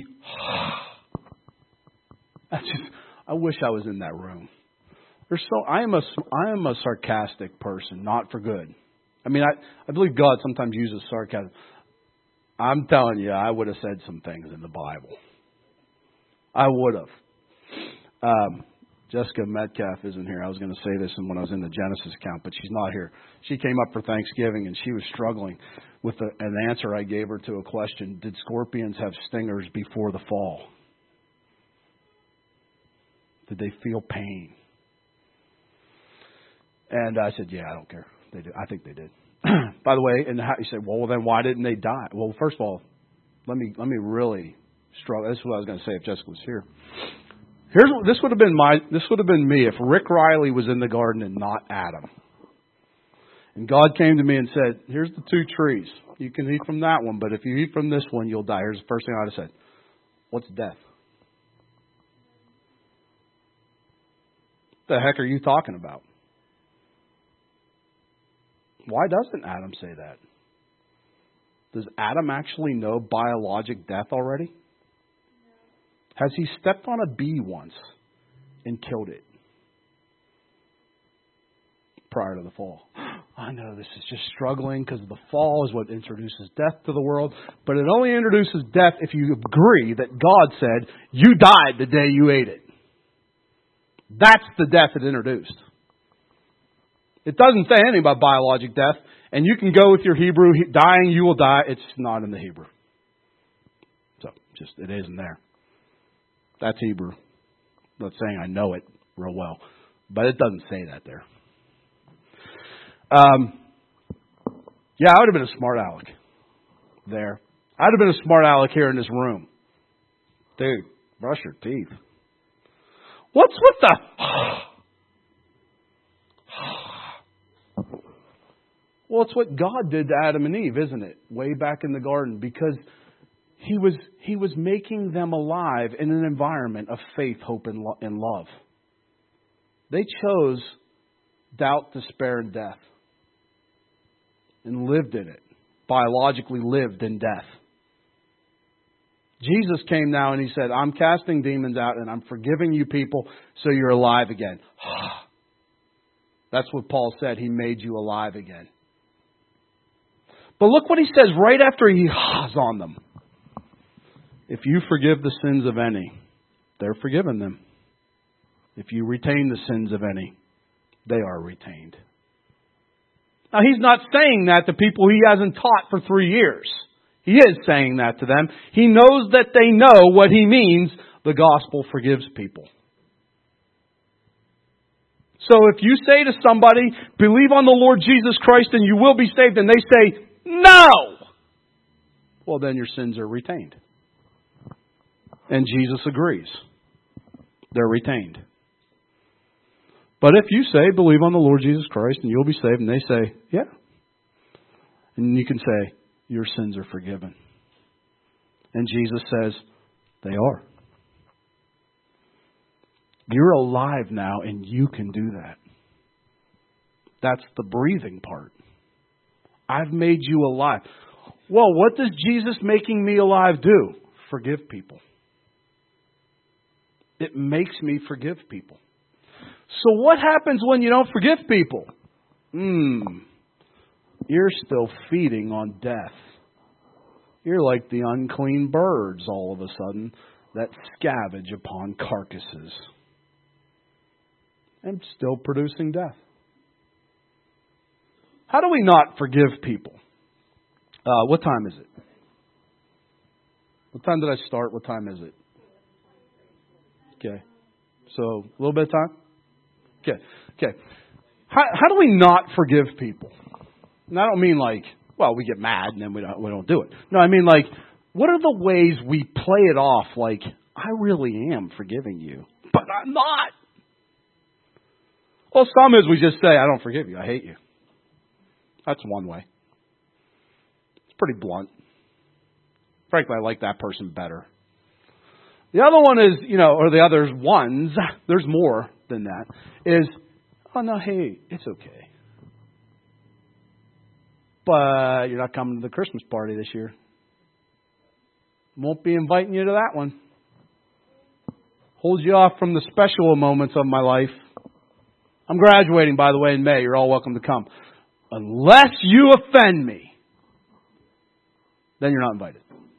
Speaker 1: I, just, I wish I was in that room. There's so I am a I am a sarcastic person, not for good. I mean, I, I believe God sometimes uses sarcasm. I'm telling you, I would have said some things in the Bible. I would have. Um, Jessica Metcalf isn't here. I was going to say this when I was in the Genesis account, but she's not here. She came up for Thanksgiving and she was struggling with the, an answer I gave her to a question. Did scorpions have stingers before the fall? Did they feel pain? And I said, yeah, I don't care. They did. I think they did. By the way, and how, you said, well, then why didn't they die? Well, first of all, let me let me really struggle. This is what I was going to say if Jessica was here. Here's this would have been my this would have been me if Rick Riley was in the garden and not Adam. And God came to me and said, here's the two trees. You can eat from that one, but if you eat from this one, you'll die. Here's the first thing I would have said. What's death? What the heck are you talking about? Why doesn't Adam say that? Does Adam actually know biologic death already? Has he stepped on a bee once and killed it prior to the fall? I know this is just struggling because the fall is what introduces death to the world. But it only introduces death if you agree that God said, you died the day you ate it. That's the death it introduced. It doesn't say anything about biologic death. And you can go with your Hebrew, dying, you will die. It's not in the Hebrew. So, just, it isn't there. That's Hebrew. I'm not saying I know it real well. But it doesn't say that there. Um, yeah, I would have been a smart aleck there. I would have been a smart aleck here in this room. Dude, brush your teeth. What's with the... Well, it's what God did to Adam and Eve, isn't it? Way back in the garden, because he was he was making them alive in an environment of faith, hope, and, lo- and love. They chose doubt, despair, and death, and lived in it. biologically lived in death. Jesus came now and He said, I'm casting demons out and I'm forgiving you people so you're alive again. That's what Paul said. He made you alive again. But look what he says right after he ha's on them. If you forgive the sins of any, they're forgiven them. If you retain the sins of any, they are retained. Now, he's not saying that to people he hasn't taught for three years. He is saying that to them. He knows that they know what he means. The gospel forgives people. So if you say to somebody, believe on the Lord Jesus Christ and you will be saved, and they say, no! Well, then your sins are retained. And Jesus agrees. They're retained. But if you say, believe on the Lord Jesus Christ and you'll be saved, and they say, yeah. And you can say, your sins are forgiven. And Jesus says, they are. You're alive now and you can do that. That's the breathing part. I've made you alive. Well, what does Jesus making me alive do? Forgive people. It makes me forgive people. So what happens when you don't forgive people? Hmm. You're still feeding on death. You're like the unclean birds all of a sudden that scavenge upon carcasses. And still producing death. How do we not forgive people? Uh, what time is it? What time did I start? What time is it? Okay. So, a little bit of time? Okay. Okay. How, how do we not forgive people? And I don't mean like, well, we get mad and then we don't, we don't do it. No, I mean like, what are the ways we play it off like, I really am forgiving you, but I'm not? Well, some is we just say, I don't forgive you. I hate you. That's one way. It's pretty blunt. Frankly, I like that person better. The other one is, you know, or the other ones, there's more than that, is, oh, no, hey, it's okay. But you're not coming to the Christmas party this year. Won't be inviting you to that one. Hold you off from the special moments of my life. I'm graduating, by the way, in May. You're all welcome to come. Unless you offend me, then you're not invited.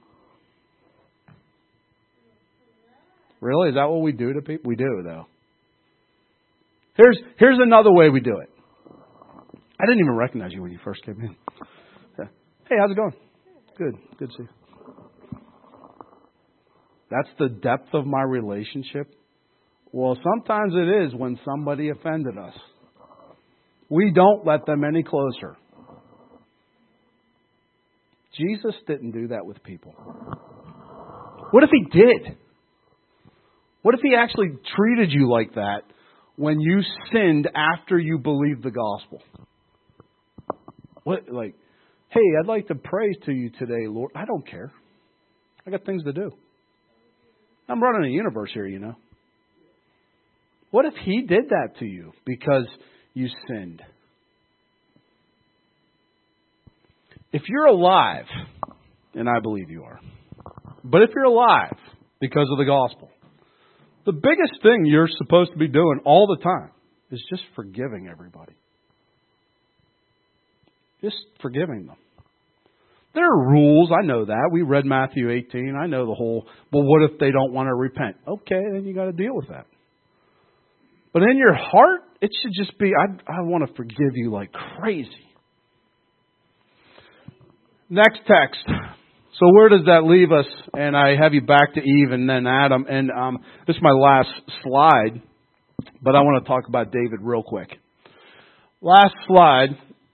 Speaker 1: Really? Is that what we do to people? We do, though. Here's here's another way we do it. I didn't even recognize you when you first came in. Hey, how's it going? Good. Good to see you. That's the depth of my relationship. Well, sometimes it is when somebody offended us. We don't let them any closer. Jesus didn't do that with people. What if He did? What if He actually treated you like that when you sinned after you believed the gospel? What, like, hey, I'd like to pray to you today, Lord. I don't care. I got things to do. I'm running a universe here, you know. What if He did that to you because you sinned? If you're alive, and I believe you are, but if you're alive because of the gospel, the biggest thing you're supposed to be doing all the time is just forgiving everybody. Just forgiving them. There are rules. I know that. We read Matthew eighteen. I know the whole, well, what if they don't want to repent? Okay, then you got to deal with that. But in your heart, it should just be, I, I want to forgive you like crazy. Next text. So where does that leave us? And I have you back to Eve and then Adam. And um, this is my last slide. But I want to talk about David real quick. Last slide.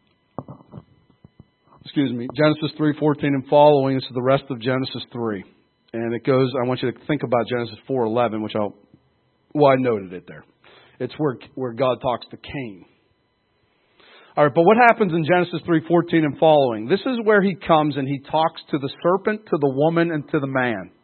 Speaker 1: Excuse me. Genesis three fourteen and following. This is the rest of Genesis three. And it goes, I want you to think about Genesis four eleven, which I'll, well, I noted it there. It's where where God talks to Cain. All right, but what happens in Genesis three fourteen and following? This is where He comes and He talks to the serpent, to the woman, and to the man.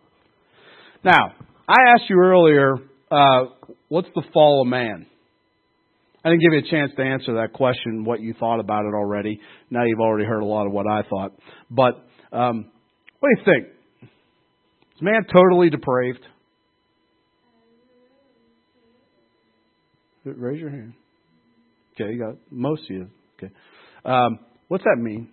Speaker 1: Now, I asked you earlier, uh, what's the fall of man? I didn't give you a chance to answer that question, what you thought about it already. Now you've already heard a lot of what I thought. But um, what do you think? Is man totally depraved? Raise your hand. Okay, you got most of you. Okay. Um, what's that mean?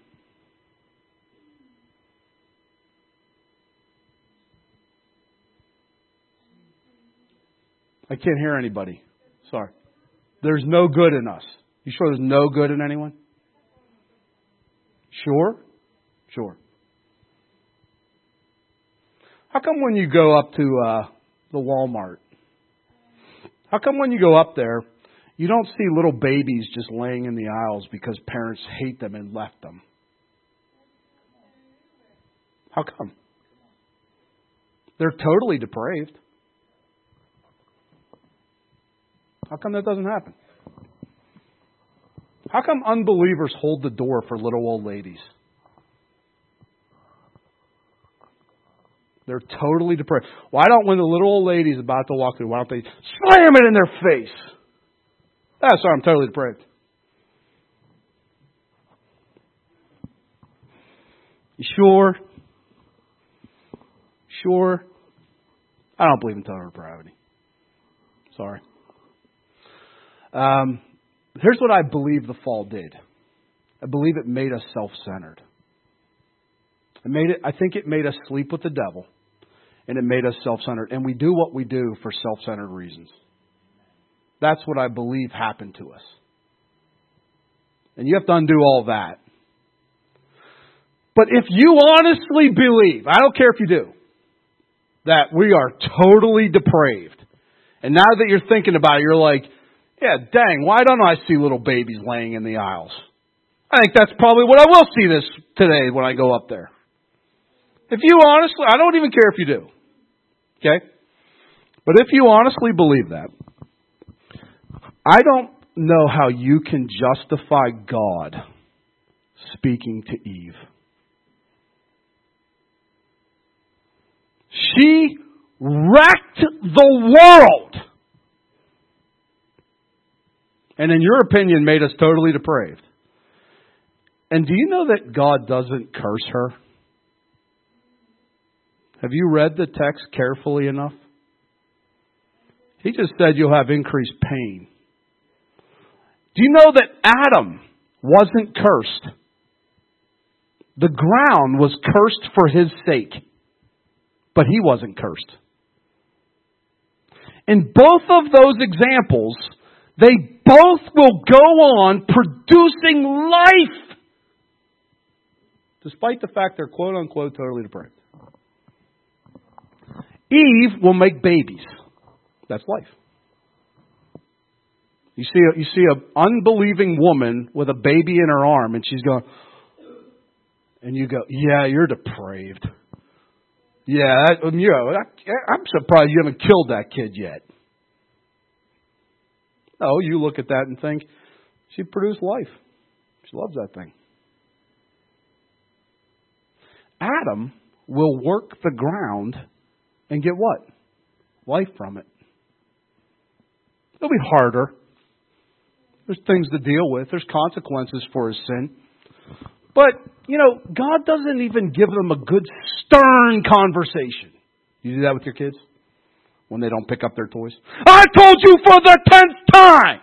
Speaker 1: I can't hear anybody. Sorry. There's no good in us. You sure there's no good in anyone? Sure? Sure. How come when you go up to uh, the Walmart, how come when you go up there, you don't see little babies just laying in the aisles because parents hate them and left them? How come? They're totally depraved. How come that doesn't happen? How come unbelievers hold the door for little old ladies? They're totally depraved. Why don't, when the little old lady's about to walk through, why don't they slam it in their face? That's why I'm totally depraved. You sure? Sure? I don't believe in total depravity. Sorry. Um, here's what I believe the fall did. I believe it made us self-centered. It made it. I think it made us sleep with the devil, and it made us self-centered. And we do what we do for self-centered reasons. That's what I believe happened to us. And you have to undo all that. But if you honestly believe, I don't care if you do, that we are totally depraved, and now that you're thinking about it, you're like, yeah, dang, why don't I see little babies laying in the aisles? I think that's probably what I will see this today when I go up there. If you honestly, I don't even care if you do. Okay? But if you honestly believe that, I don't know how you can justify God speaking to Eve. She wrecked the world. And in your opinion, made us totally depraved. And do you know that God doesn't curse her? Have you read the text carefully enough? He just said you'll have increased pain. Do you know that Adam wasn't cursed? The ground was cursed for his sake, but he wasn't cursed. In both of those examples, they both will go on producing life, despite the fact they're quote unquote totally depraved. Eve will make babies. That's life. You see, a, you see an unbelieving woman with a baby in her arm, and she's going, and you go, yeah, you're depraved. Yeah, that, you know, I'm surprised you haven't killed that kid yet. No, you look at that and think, she produced life. She loves that thing. Adam will work the ground and get what? Life from it. It'll be harder. There's things to deal with. There's consequences for his sin. But, you know, God doesn't even give them a good stern conversation. You do that with your kids? When they don't pick up their toys? I told you for the tenth time!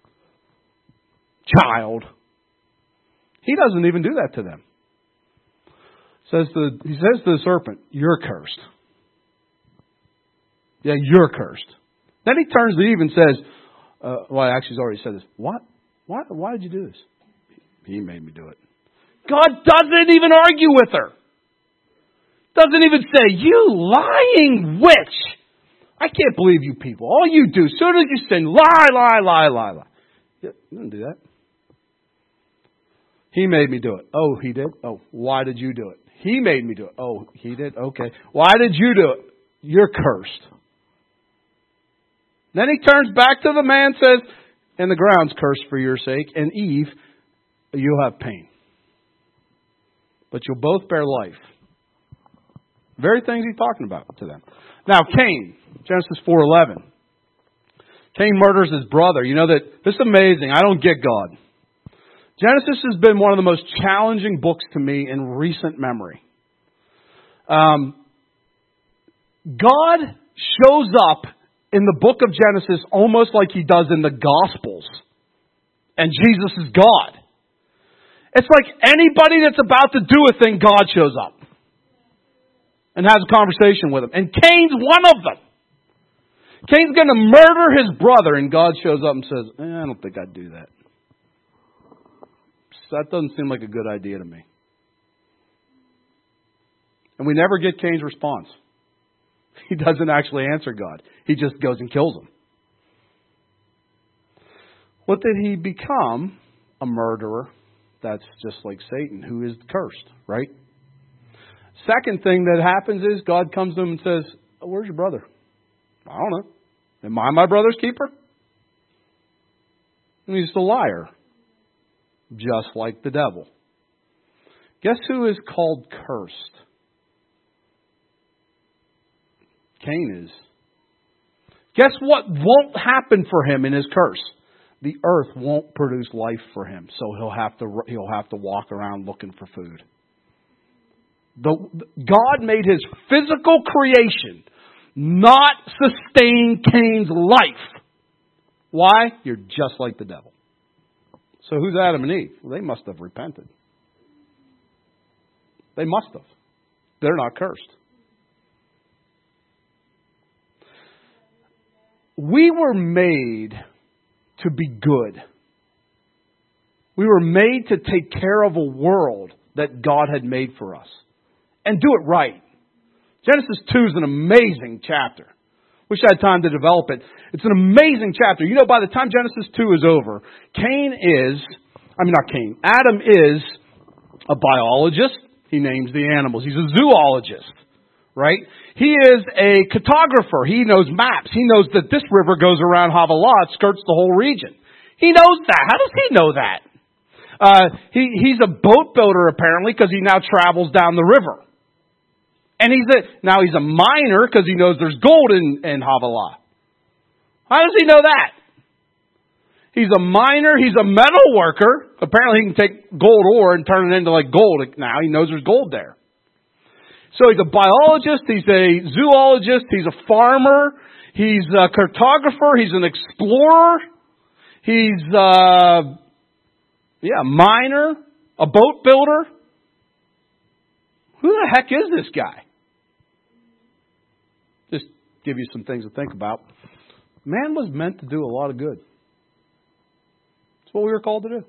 Speaker 1: Child. He doesn't even do that to them. Says the, he says to the serpent, you're cursed. Yeah, you're cursed. Then he turns to Eve and says, uh, well, actually he's already said this. What? Why, why did you do this? He made me do it. God doesn't even argue with her. Doesn't even say, you lying witch. I can't believe you people. All you do, as soon as you sin, lie, lie, lie, lie, lie. Yeah, you didn't do that. He made me do it. Oh, he did? Oh, why did you do it? He made me do it. Oh, he did? Okay. Why did you do it? You're cursed. Then he turns back to the man and says, and the ground's cursed for your sake. And Eve, you'll have pain. But you'll both bear life. Very things he's talking about to them. Now, Cain, Genesis four eleven. Cain murders his brother. You know that this is amazing. I don't get God. Genesis has been one of the most challenging books to me in recent memory. Um, God shows up in the book of Genesis almost like He does in the Gospels. And Jesus is God. It's like anybody that's about to do a thing, God shows up. And has a conversation with him. And Cain's one of them. Cain's going to murder his brother, and God shows up and says, eh, I don't think I'd do that. So that doesn't seem like a good idea to me. And we never get Cain's response. He doesn't actually answer God. He just goes and kills him. What did he become? A murderer. That's just like Satan, who is cursed, right? Second thing that happens is God comes to him and says, oh, where's your brother? I don't know. Am I my brother's keeper? And he's a liar. Just like the devil. Guess who is called cursed? Cain is. Guess what won't happen for him in his curse? The earth won't produce life for him, so he'll have to he'll have to walk around looking for food. The, God made His physical creation not sustain Cain's life. Why? You're just like the devil. So who's Adam and Eve? Well, they must have repented. They must have. They're not cursed. We were made to be good. We were made to take care of a world that God had made for us. And do it right. Genesis two is an amazing chapter. Wish I had time to develop it. It's an amazing chapter. You know, by the time Genesis two is over, Cain is, I mean not Cain, Adam is a biologist. He names the animals. He's a zoologist, right? He is a cartographer. He knows maps. He knows that this river goes around Havilah. It skirts the whole region. He knows that. How does he know that? Uh, he, he's a boat builder apparently because he now travels down the river. And he's a, now he's a miner because he knows there's gold in, in Havilah. How does he know that? He's a miner. He's a metal worker. Apparently he can take gold ore and turn it into like gold now. He knows there's gold there. So he's a biologist. He's a zoologist. He's a farmer. He's a cartographer. He's an explorer. He's, uh, yeah, a miner, a boat builder. Who the heck is this guy? Just give you some things to think about. Man was meant to do a lot of good. That's what we were called to do.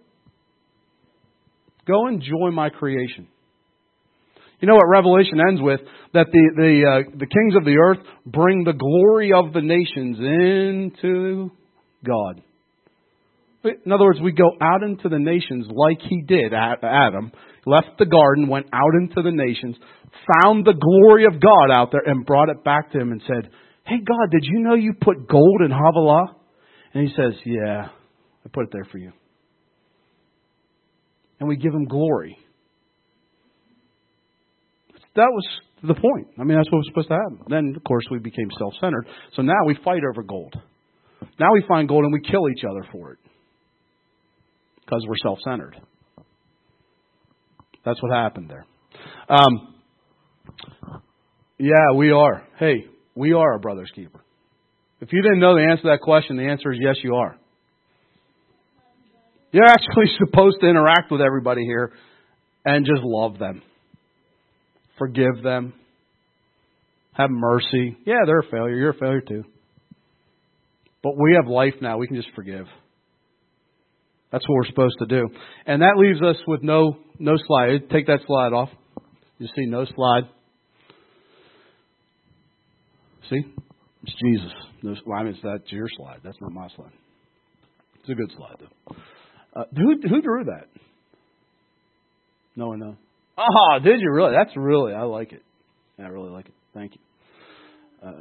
Speaker 1: Go enjoy my creation. You know what Revelation ends with? That the the uh, the kings of the earth bring the glory of the nations into God. In other words, we go out into the nations like He did, Adam. Left the garden, went out into the nations, found the glory of God out there and brought it back to Him and said, hey God, did you know you put gold in Havilah? And He says, yeah, I put it there for you. And we give Him glory. That was the point. I mean, that's what was supposed to happen. Then, of course, we became self-centered. So now we fight over gold. Now we find gold and we kill each other for it. Because we're self-centered. That's what happened there. Um, yeah, we are. Hey, we are a brother's keeper. If you didn't know the answer to that question, the answer is yes, you are. You're actually supposed to interact with everybody here and just love them. Forgive them. Have mercy. Yeah, they're a failure. You're a failure too. But we have life now. We can just forgive. That's what we're supposed to do. And that leaves us with no no slide. Take that slide off. You see, no slide. See? It's Jesus. No, I mean, that's your slide. That's not my slide. It's a good slide, though. Uh, who, who drew that? No one knows. Oh, did you really? That's really, I like it. I really like it. Thank you. Uh,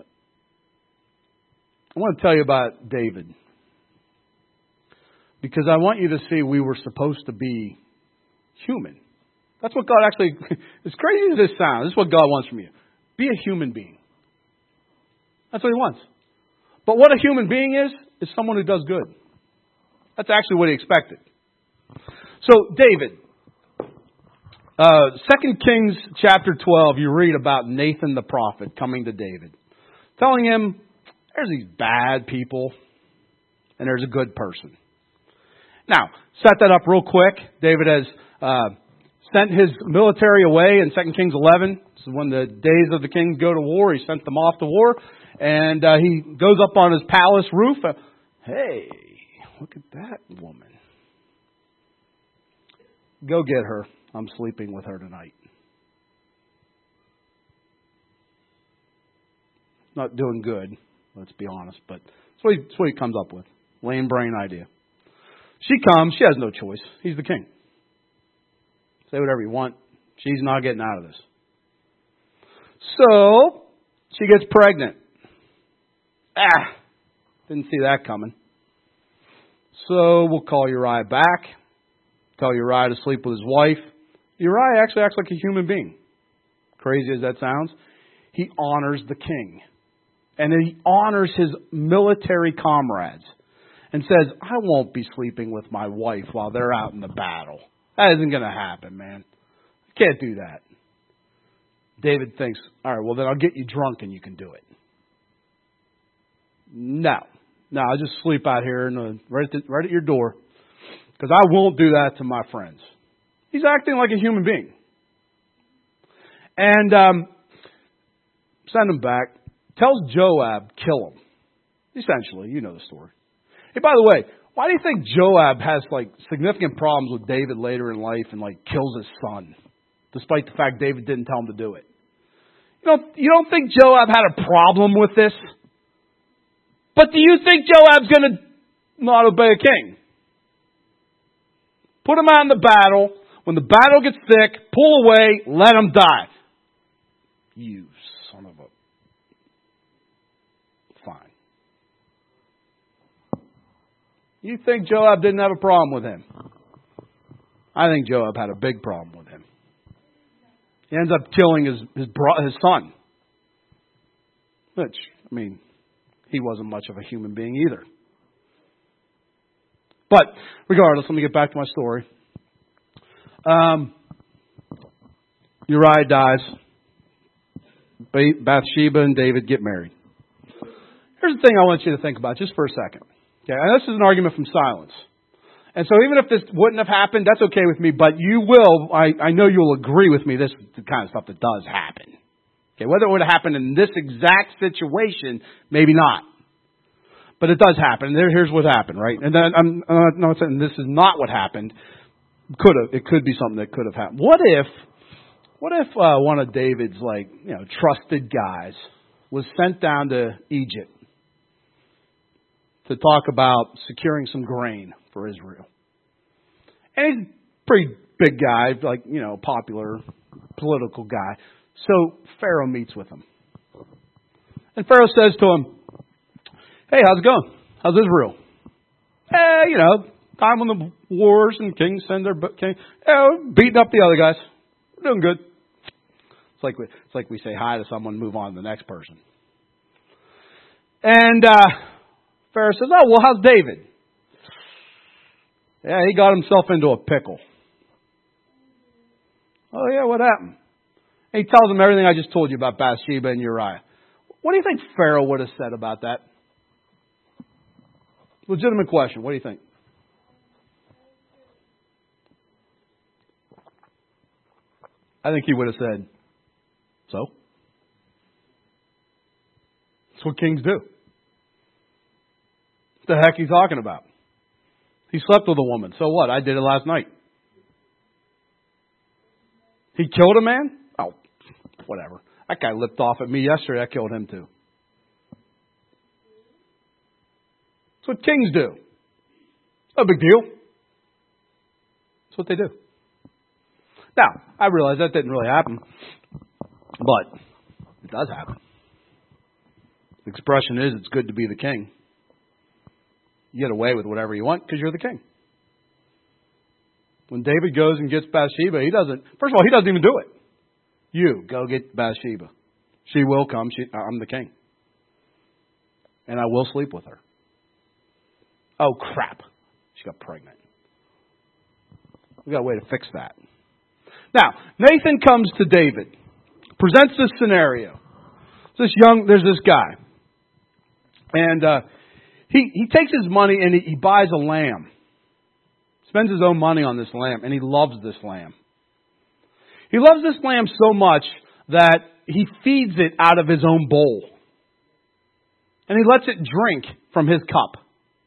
Speaker 1: I want to tell you about David. Because I want you to see we were supposed to be human. That's what God actually, as crazy as this sounds, this is what God wants from you. Be a human being. That's what He wants. But what a human being is, is someone who does good. That's actually what he expected. So, David. Uh, Second Kings chapter twelve, you read about Nathan the prophet coming to David, telling him, there's these bad people, and there's a good person. Now, set that up real quick. David has uh, sent his military away in Second Kings eleven. This is when the days of the kings go to war. He sent them off to war, and uh, he goes up on his palace roof. Uh, hey, look at that woman. Go get her. I'm sleeping with her tonight. Not doing good, let's be honest, but that's what he, that's what he comes up with. Lame brain idea. She comes, she has no choice. He's the king. Say whatever you want. She's not getting out of this. So, she gets pregnant. Ah, didn't see that coming. So, we'll call Uriah back. Tell Uriah to sleep with his wife. Uriah actually acts like a human being. Crazy as that sounds. He honors the king. And he honors his military comrades. And says, I won't be sleeping with my wife while they're out in the battle. That isn't going to happen, man. Can't do that. David thinks, all right, well then I'll get you drunk and you can do it. No. No, I'll just sleep out here in the, right, at the, right at your door. Because I won't do that to my friends. He's acting like a human being. And um, send him back. Tells Joab, kill him. Essentially, you know the story. Hey, by the way, why do you think Joab has like significant problems with David later in life and like kills his son, despite the fact David didn't tell him to do it? You don't, you don't think Joab had a problem with this? But do you think Joab's going to not obey a king? Put him out in the battle. When the battle gets thick, pull away, let him die. You son of a... Fine. You think Joab didn't have a problem with him? I think Joab had a big problem with him. He ends up killing his his, bro- his son. Which, I mean, he wasn't much of a human being either. But regardless, let me get back to my story. Um, Uriah dies. Bathsheba and David get married. Here's the thing I want you to think about just for a second. Okay, and this is an argument from silence. And so even if this wouldn't have happened, that's okay with me, but you will, I, I know you'll agree with me, this is the kind of stuff that does happen. Okay, whether it would have happened in this exact situation, maybe not. But it does happen. There, here's what happened, right? And then I'm, I'm not saying this is not what happened. Could have. It could be something that could have happened. What if, what if uh, one of David's like you know trusted guys was sent down to Egypt to talk about securing some grain for Israel? And he's a pretty big guy, like you know, popular political guy. So Pharaoh meets with him, and Pharaoh says to him, hey, how's it going? How's Israel? Eh, you know, time when the wars and kings send their king, eh, beating up the other guys. We're doing good. It's like we, it's like we say hi to someone, move on to the next person. And uh, Pharaoh says, oh, well, how's David? Yeah, he got himself into a pickle. Oh, yeah, what happened? And he tells him everything I just told you about Bathsheba and Uriah. What do you think Pharaoh would have said about that? Legitimate question. What do you think? I think he would have said, so? That's what kings do. What the heck are you talking about? He slept with a woman. So what? I did it last night. He killed a man? Oh, whatever. That guy lipped off at me yesterday. I killed him too. That's what kings do. No big deal. That's what they do. Now, I realize that didn't really happen, but it does happen. The expression is, it's good to be the king. You get away with whatever you want because you're the king. When David goes and gets Bathsheba, he doesn't, first of all, he doesn't even do it. You, go get Bathsheba. She will come. She, I'm the king. and I will sleep with her. Oh, crap. She got pregnant. We got a way to fix that. Now, Nathan comes to David, presents this scenario. This young, there's this guy. And uh, he, he takes his money and he, he buys a lamb. Spends his own money on this lamb, and he loves this lamb. He loves this lamb so much that he feeds it out of his own bowl. And he lets it drink from his cup.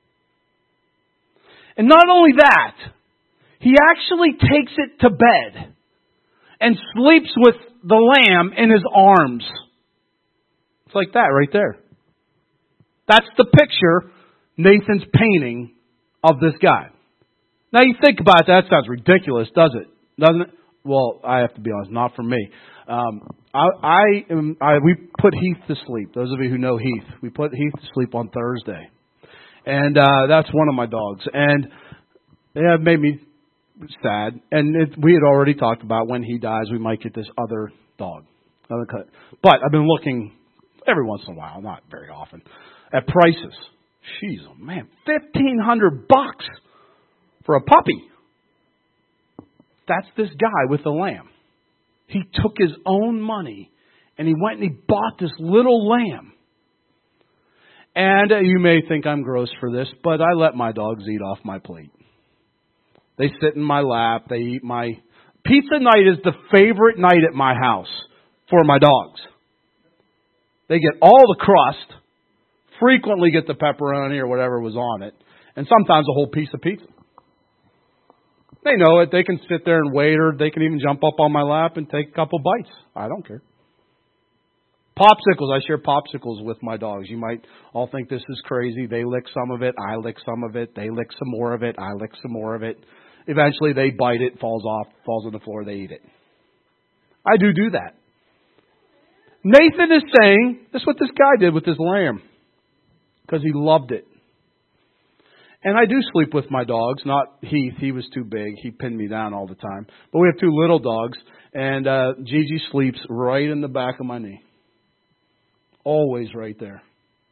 Speaker 1: And not only that, he actually takes it to bed and sleeps with the lamb in his arms. It's like that right there. That's the picture Nathan's painting of this guy. Now you think about that, that sounds ridiculous, does it? Doesn't it? Well, I have to be honest, not for me. Um, I, I, am, I we put Heath to sleep. Those of you who know Heath, we put Heath to sleep on Thursday, and uh, that's one of my dogs. And yeah, it made me sad. And it, we had already talked about when he dies, we might get this other dog. Other cut. But I've been looking every once in a while, not very often, at prices. Jeez, oh man, fifteen hundred bucks for a puppy. That's this guy with the lamb. He took his own money and he went and he bought this little lamb. And uh, you may think I'm gross for this, but I let my dogs eat off my plate. They sit in my lap. They eat my... Pizza night is the favorite night at my house for my dogs. They get all the crust, frequently get the pepperoni or whatever was on it, and sometimes a whole piece of pizza. They know it. They can sit there and wait, or they can even jump up on my lap and take a couple bites. I don't care. Popsicles. I share popsicles with my dogs. You might all think this is crazy. They lick some of it. I lick some of it. They lick some more of it. I lick some more of it. Eventually they bite it, falls off, falls on the floor, they eat it. I do do that. Nathan is saying, that's what this guy did with his lamb. Because he loved it. And I do sleep with my dogs, not Heath. He was too big. He pinned me down all the time. But we have two little dogs, and uh, Gigi sleeps right in the back of my knee. Always right there.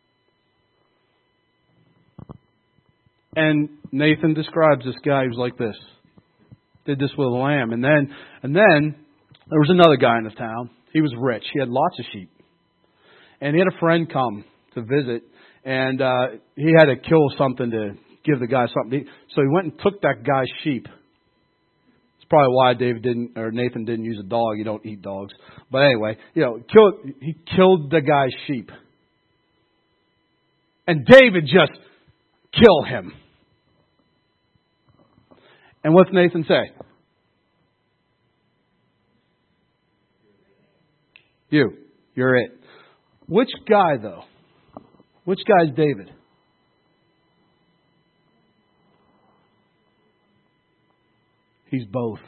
Speaker 1: And Nathan describes this guy who's like this. Did this with a lamb. And then, and then there was another guy in the town. He was rich. He had lots of sheep. And he had a friend come to visit, and uh, he had to kill something to give the guy something. So he went and took that guy's sheep. It's probably why David didn't, or Nathan didn't use a dog. You don't eat dogs. But anyway, you know, killed, he killed the guy's sheep. And David just killed him. And what's Nathan say? You. You're it. Which guy, though? Which guy's David? He's both.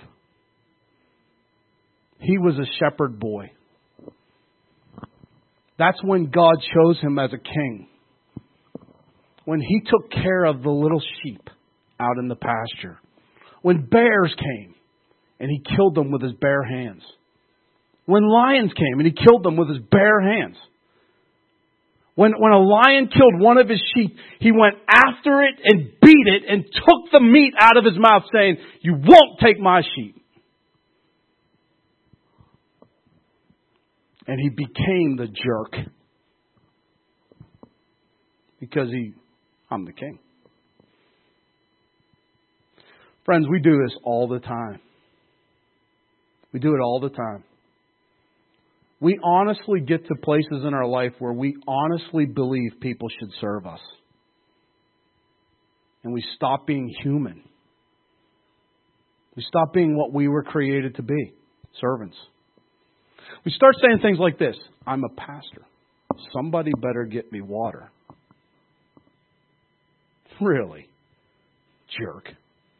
Speaker 1: He was a shepherd boy. That's when God chose him as a king. When he took care of the little sheep out in the pasture. When bears came and he killed them with his bare hands. When lions came and he killed them with his bare hands. When, when a lion killed one of his sheep, he went after it and beat it and took the meat out of his mouth saying, "You won't take my sheep." And he became the jerk. Because he, I'm the king. Friends, we do this all the time. We do it all the time. We honestly get to places in our life where we honestly believe people should serve us. And we stop being human. We stop being what we were created to be, servants. We start saying things like this: I'm a pastor. Somebody better get me water. Really? Jerk.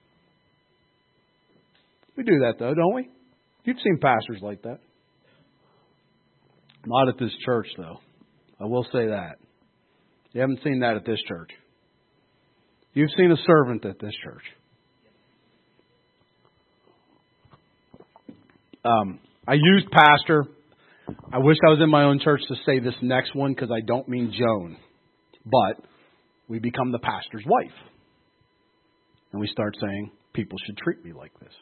Speaker 1: We do that though, don't we? You've seen pastors like that. Not at this church, though. I will say that. You haven't seen that at this church. You've seen a servant at this church. Um, I used pastor. I wish I was in my own church to say this next one because I don't mean Joan. But we become the pastor's wife. And we start saying, people should treat me like this.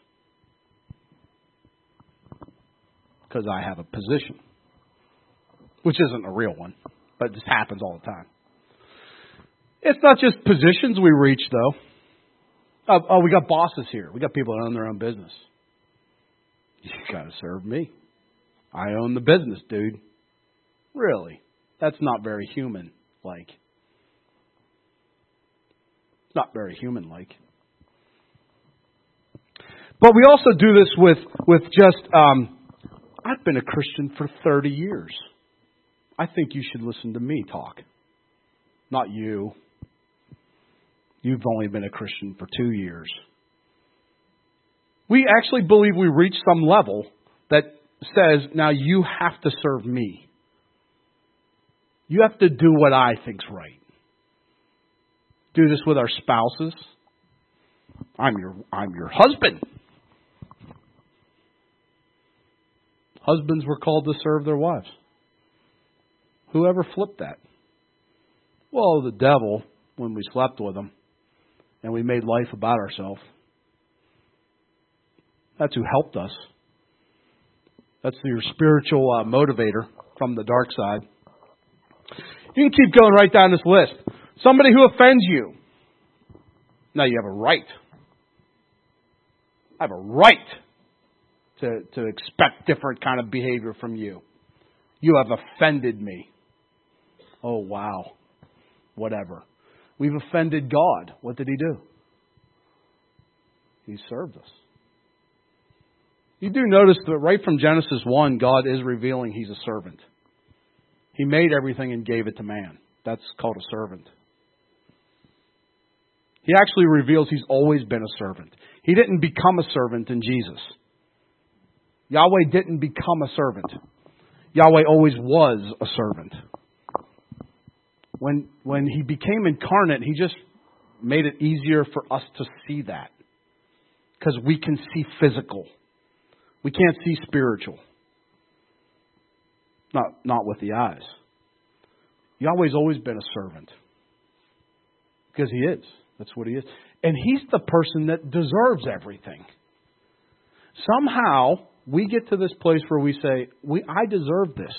Speaker 1: Because I have a position. Which isn't a real one. But it just happens all the time. It's not just positions we reach, though. Oh, oh, we got bosses here. We got people that own their own business. You got to serve me. I own the business, dude. Really? That's not very human-like. Not very human-like. But we also do this with, with just, um, I've been a Christian for thirty years. I think you should listen to me talk. Not you. You've only been a Christian for two years. We actually believe we reach some level that says, now you have to serve me. You have to do what I think's right. Do this with our spouses. I'm your, I'm your husband. Husbands were called to serve their wives. Whoever flipped that? Well, the devil, when we slept with him and we made life about ourselves. That's who helped us. That's your spiritual uh, motivator from the dark side. You can keep going right down this list. Somebody who offends you. Now you have a right. I have a right to, to expect different kind of behavior from you. You have offended me. Oh, wow. Whatever. We've offended God. What did He do? He served us. You do notice that right from Genesis one, God is revealing He's a servant. He made everything and gave it to man. That's called a servant. He actually reveals He's always been a servant. He didn't become a servant in Jesus. Yahweh didn't become a servant. Yahweh always was a servant. When, when He became incarnate, He just made it easier for us to see that. Because we can see physical. We can't see spiritual. Not, not with the eyes. Yahweh's always been a servant. Because He is. That's what He is. And He's the person that deserves everything. Somehow, we get to this place where we say, "We, I deserve this.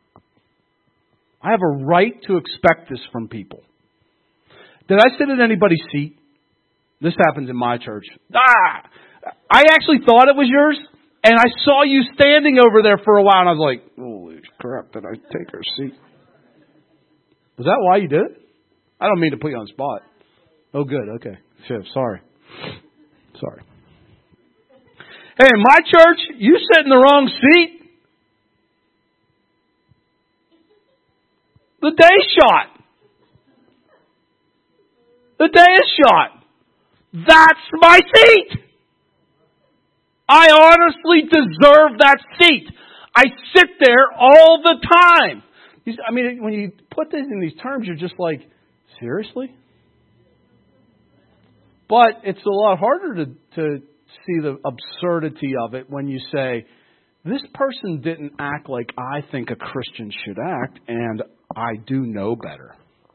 Speaker 1: I have a right to expect this from people." Did I sit in anybody's seat? This happens in my church. Ah! I actually thought it was yours. And I saw you standing over there for a while, and I was like, holy crap, did I take her seat? Was that why you did it? I don't mean to put you on the spot. Oh, good. Okay. Sorry. Sorry. Hey, in my church, you sit in the wrong seat. The day shot. The day is shot. That's my seat. I honestly deserve that seat. I sit there all the time. I mean, when you put this in these terms, you're just like, seriously? But it's a lot harder to, to see the absurdity of it when you say, this person didn't act like I think a Christian should act, and I do know better.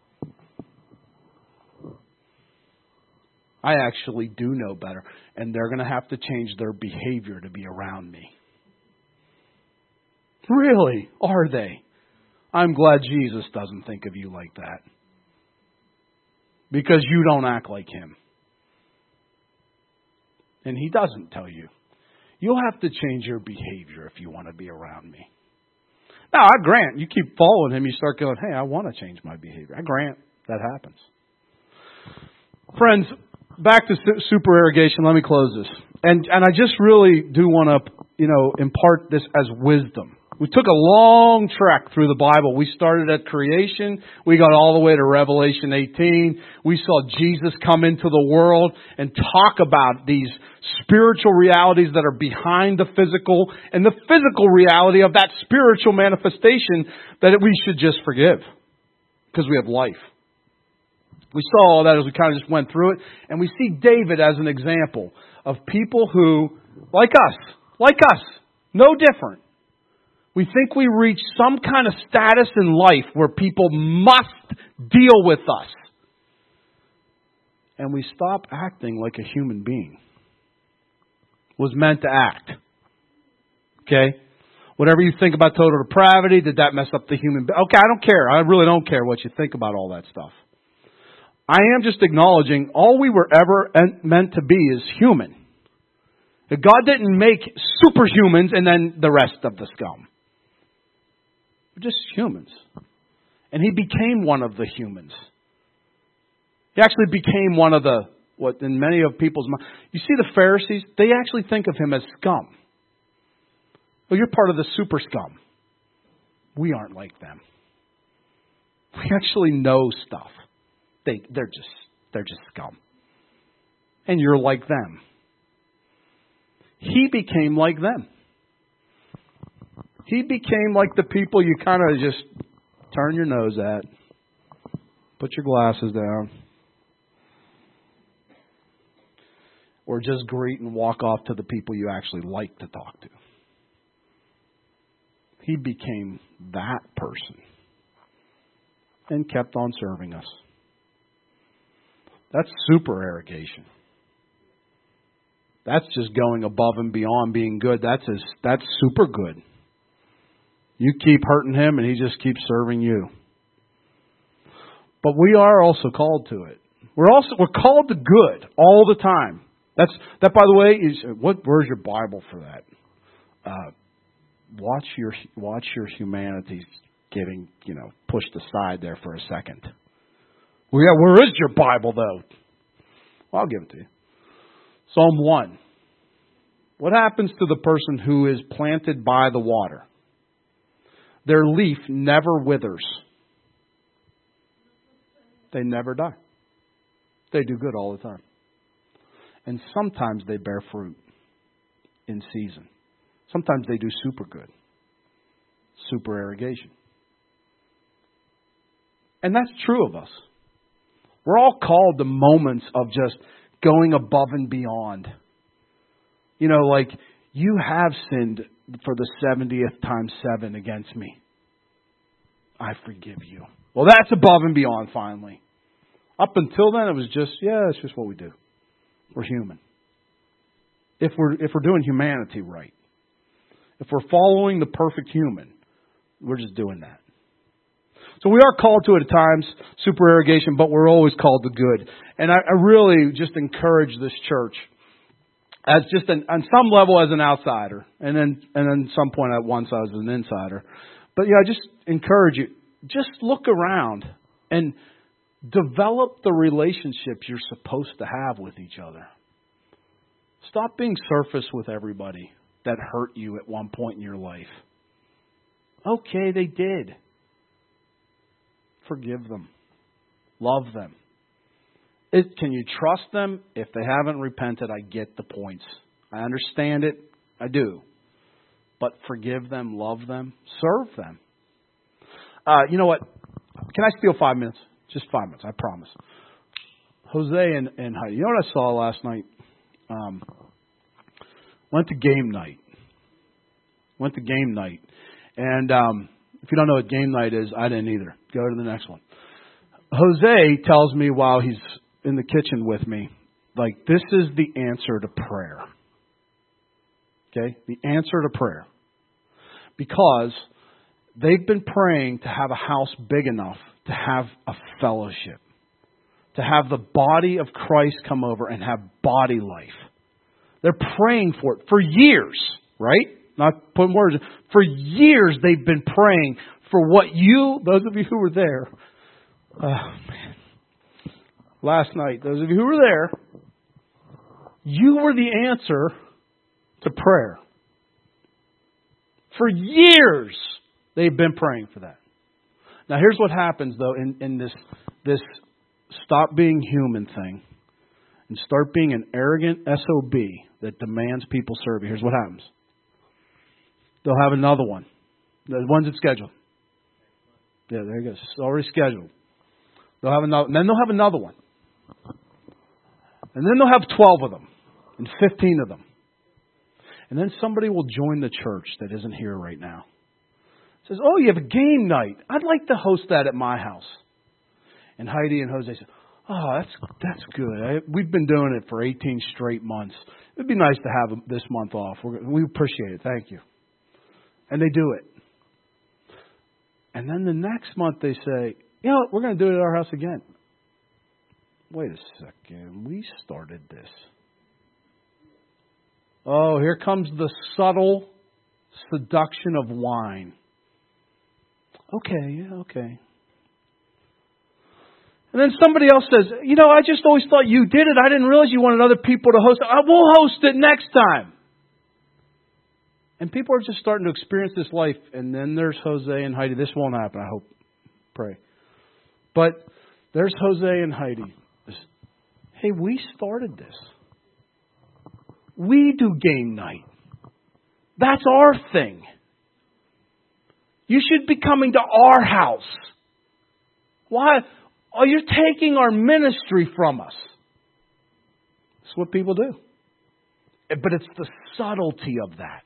Speaker 1: I actually do know better. And they're going to have to change their behavior to be around me. Really? Are they? I'm glad Jesus doesn't think of you like that. Because you don't act like Him. And He doesn't tell you. You'll have to change your behavior if you want to be around me. Now, I grant, you keep following Him, you start going, hey, I want to change my behavior. I grant that happens. Friends, back to super irrigation. Let me close this. And and I just really do want to, you know, impart this as wisdom. We took a long trek through the Bible. We started at creation. We got all the way to Revelation eighteen. We saw Jesus come into the world and talk about these spiritual realities that are behind the physical and the physical reality of that spiritual manifestation that we should just forgive because we have life. We saw all that as we kind of just went through it. And we see David as an example of people who, like us, like us, no different, We think we reach some kind of status in life where people must deal with us. And we stop acting like a human being was meant to act. Okay? Whatever you think about total depravity, did that mess up the human being? Okay, I don't care. I really don't care what you think about all that stuff. I am just acknowledging all we were ever meant to be is human. God didn't make superhumans and then the rest of the scum. We're just humans. And He became one of the humans. He actually became one of the, what in many of people's minds. You see the Pharisees, they actually think of Him as scum. Well, you're part of the super scum. We aren't like them. We actually know stuff. They, they're just, they're just scum. And you're like them. He became like them. He became like the people you kind of just turn your nose at. Put your glasses down. Or just greet and walk off to the people you actually like to talk to. He became that person. And kept on serving us. That's super erogation. That's just going above and beyond being good. That's his, that's super good. You keep hurting Him and He just keeps serving you. But we are also called to it. We're also we're called to good all the time. That's that. By the way, is what? Where's your Bible for that? Uh, watch your watch your humanity getting you know pushed aside there for a second. Well, yeah, where is your Bible though? Well, I'll give it to you. Psalm one. What happens to the person who is planted by the water? Their leaf never withers. They never die. They do good all the time. And sometimes they bear fruit in season. Sometimes they do super good. Super irrigation. And that's true of us. We're all called to moments of just going above and beyond. You know, like, you have sinned for the seventieth times seven against me. I forgive you. Well, that's above and beyond finally. Up until then, it was just, yeah, it's just what we do. We're human. If we're, if we're doing humanity right. If we're following the perfect human, we're just doing that. So we are called to it at times, super irrigation, but we're always called to good. And I, I really just encourage this church as just an, on some level as an outsider, and then and then some point at once I was an insider. But yeah, I just encourage you, just look around and develop the relationships you're supposed to have with each other. Stop being surface with everybody that hurt you at one point in your life. Okay, they did. Forgive them. Love them. It, can you trust them? If they haven't repented, I get the points. I understand it. I do. But forgive them, love them, serve them. Uh, you know what? Can I steal five minutes? Just five minutes, I promise. Jose and, and Heidi. You know what I saw last night? Um, went to game night. Went to game night. And um, if you don't know what game night is, I didn't either. Go to the next one. Jose tells me while he's in the kitchen with me, like, this is the answer to prayer. Okay? The answer to prayer. Because they've been praying to have a house big enough to have a fellowship. To have the body of Christ come over and have body life. They're praying for it for years, right? Not putting words. For years they've been praying for what you, those of you who were there, oh man, last night, those of you who were there, you were the answer to prayer. For years they've been praying for that. Now here's what happens though in, in this this stop being human thing and start being an arrogant S O B that demands people serve you. Here's what happens. They'll have another one. When's it scheduled? Yeah, there you go. It's already scheduled. They'll have another, and then they'll have another one. And then they'll have twelve of them. And fifteen of them. And then somebody will join the church that isn't here right now. Says, oh, you have a game night. I'd like to host that at my house. And Heidi and Jose said, oh, that's that's good. I, we've been doing it for eighteen straight months. It'd be nice to have this month off. We're, we appreciate it. Thank you. And they do it. And then the next month they say, you know what, we're going to do it at our house again. Wait a second. We started this. Oh, here comes the subtle seduction of wine. Okay, yeah, okay. And then somebody else says, you know, I just always thought you did it. I didn't realize you wanted other people to host it. I will host it next time. And people are just starting to experience this life. And then there's Jose and Heidi. This won't happen, I hope. Pray. But there's Jose and Heidi. Hey, we started this. We do game night. That's our thing. You should be coming to our house. Why? Oh, you're taking our ministry from us. That's what people do. But it's the subtlety of that.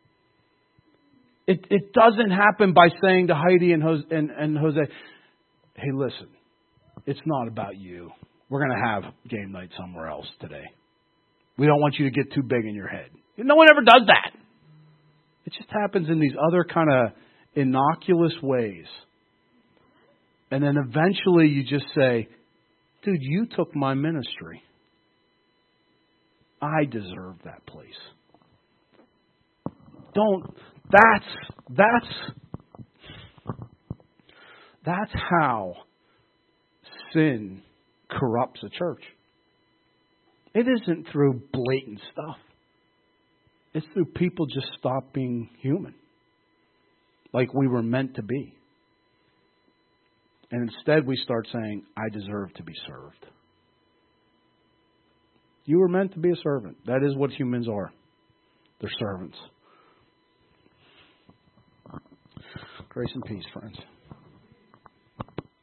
Speaker 1: It it doesn't happen by saying to Heidi and Jose, and, and Jose, hey, listen, it's not about you. We're going to have game night somewhere else today. We don't want you to get too big in your head. No one ever does that. It just happens in these other kind of innocuous ways. And then eventually you just say, dude, you took my ministry. I deserve that place. Don't, that's, that's, that's how sin corrupts a church. It isn't through blatant stuff. It's through people just stop being human. Like we were meant to be. And instead we start saying, I deserve to be served. You were meant to be a servant. That is what humans are. They're servants. Grace and peace, friends.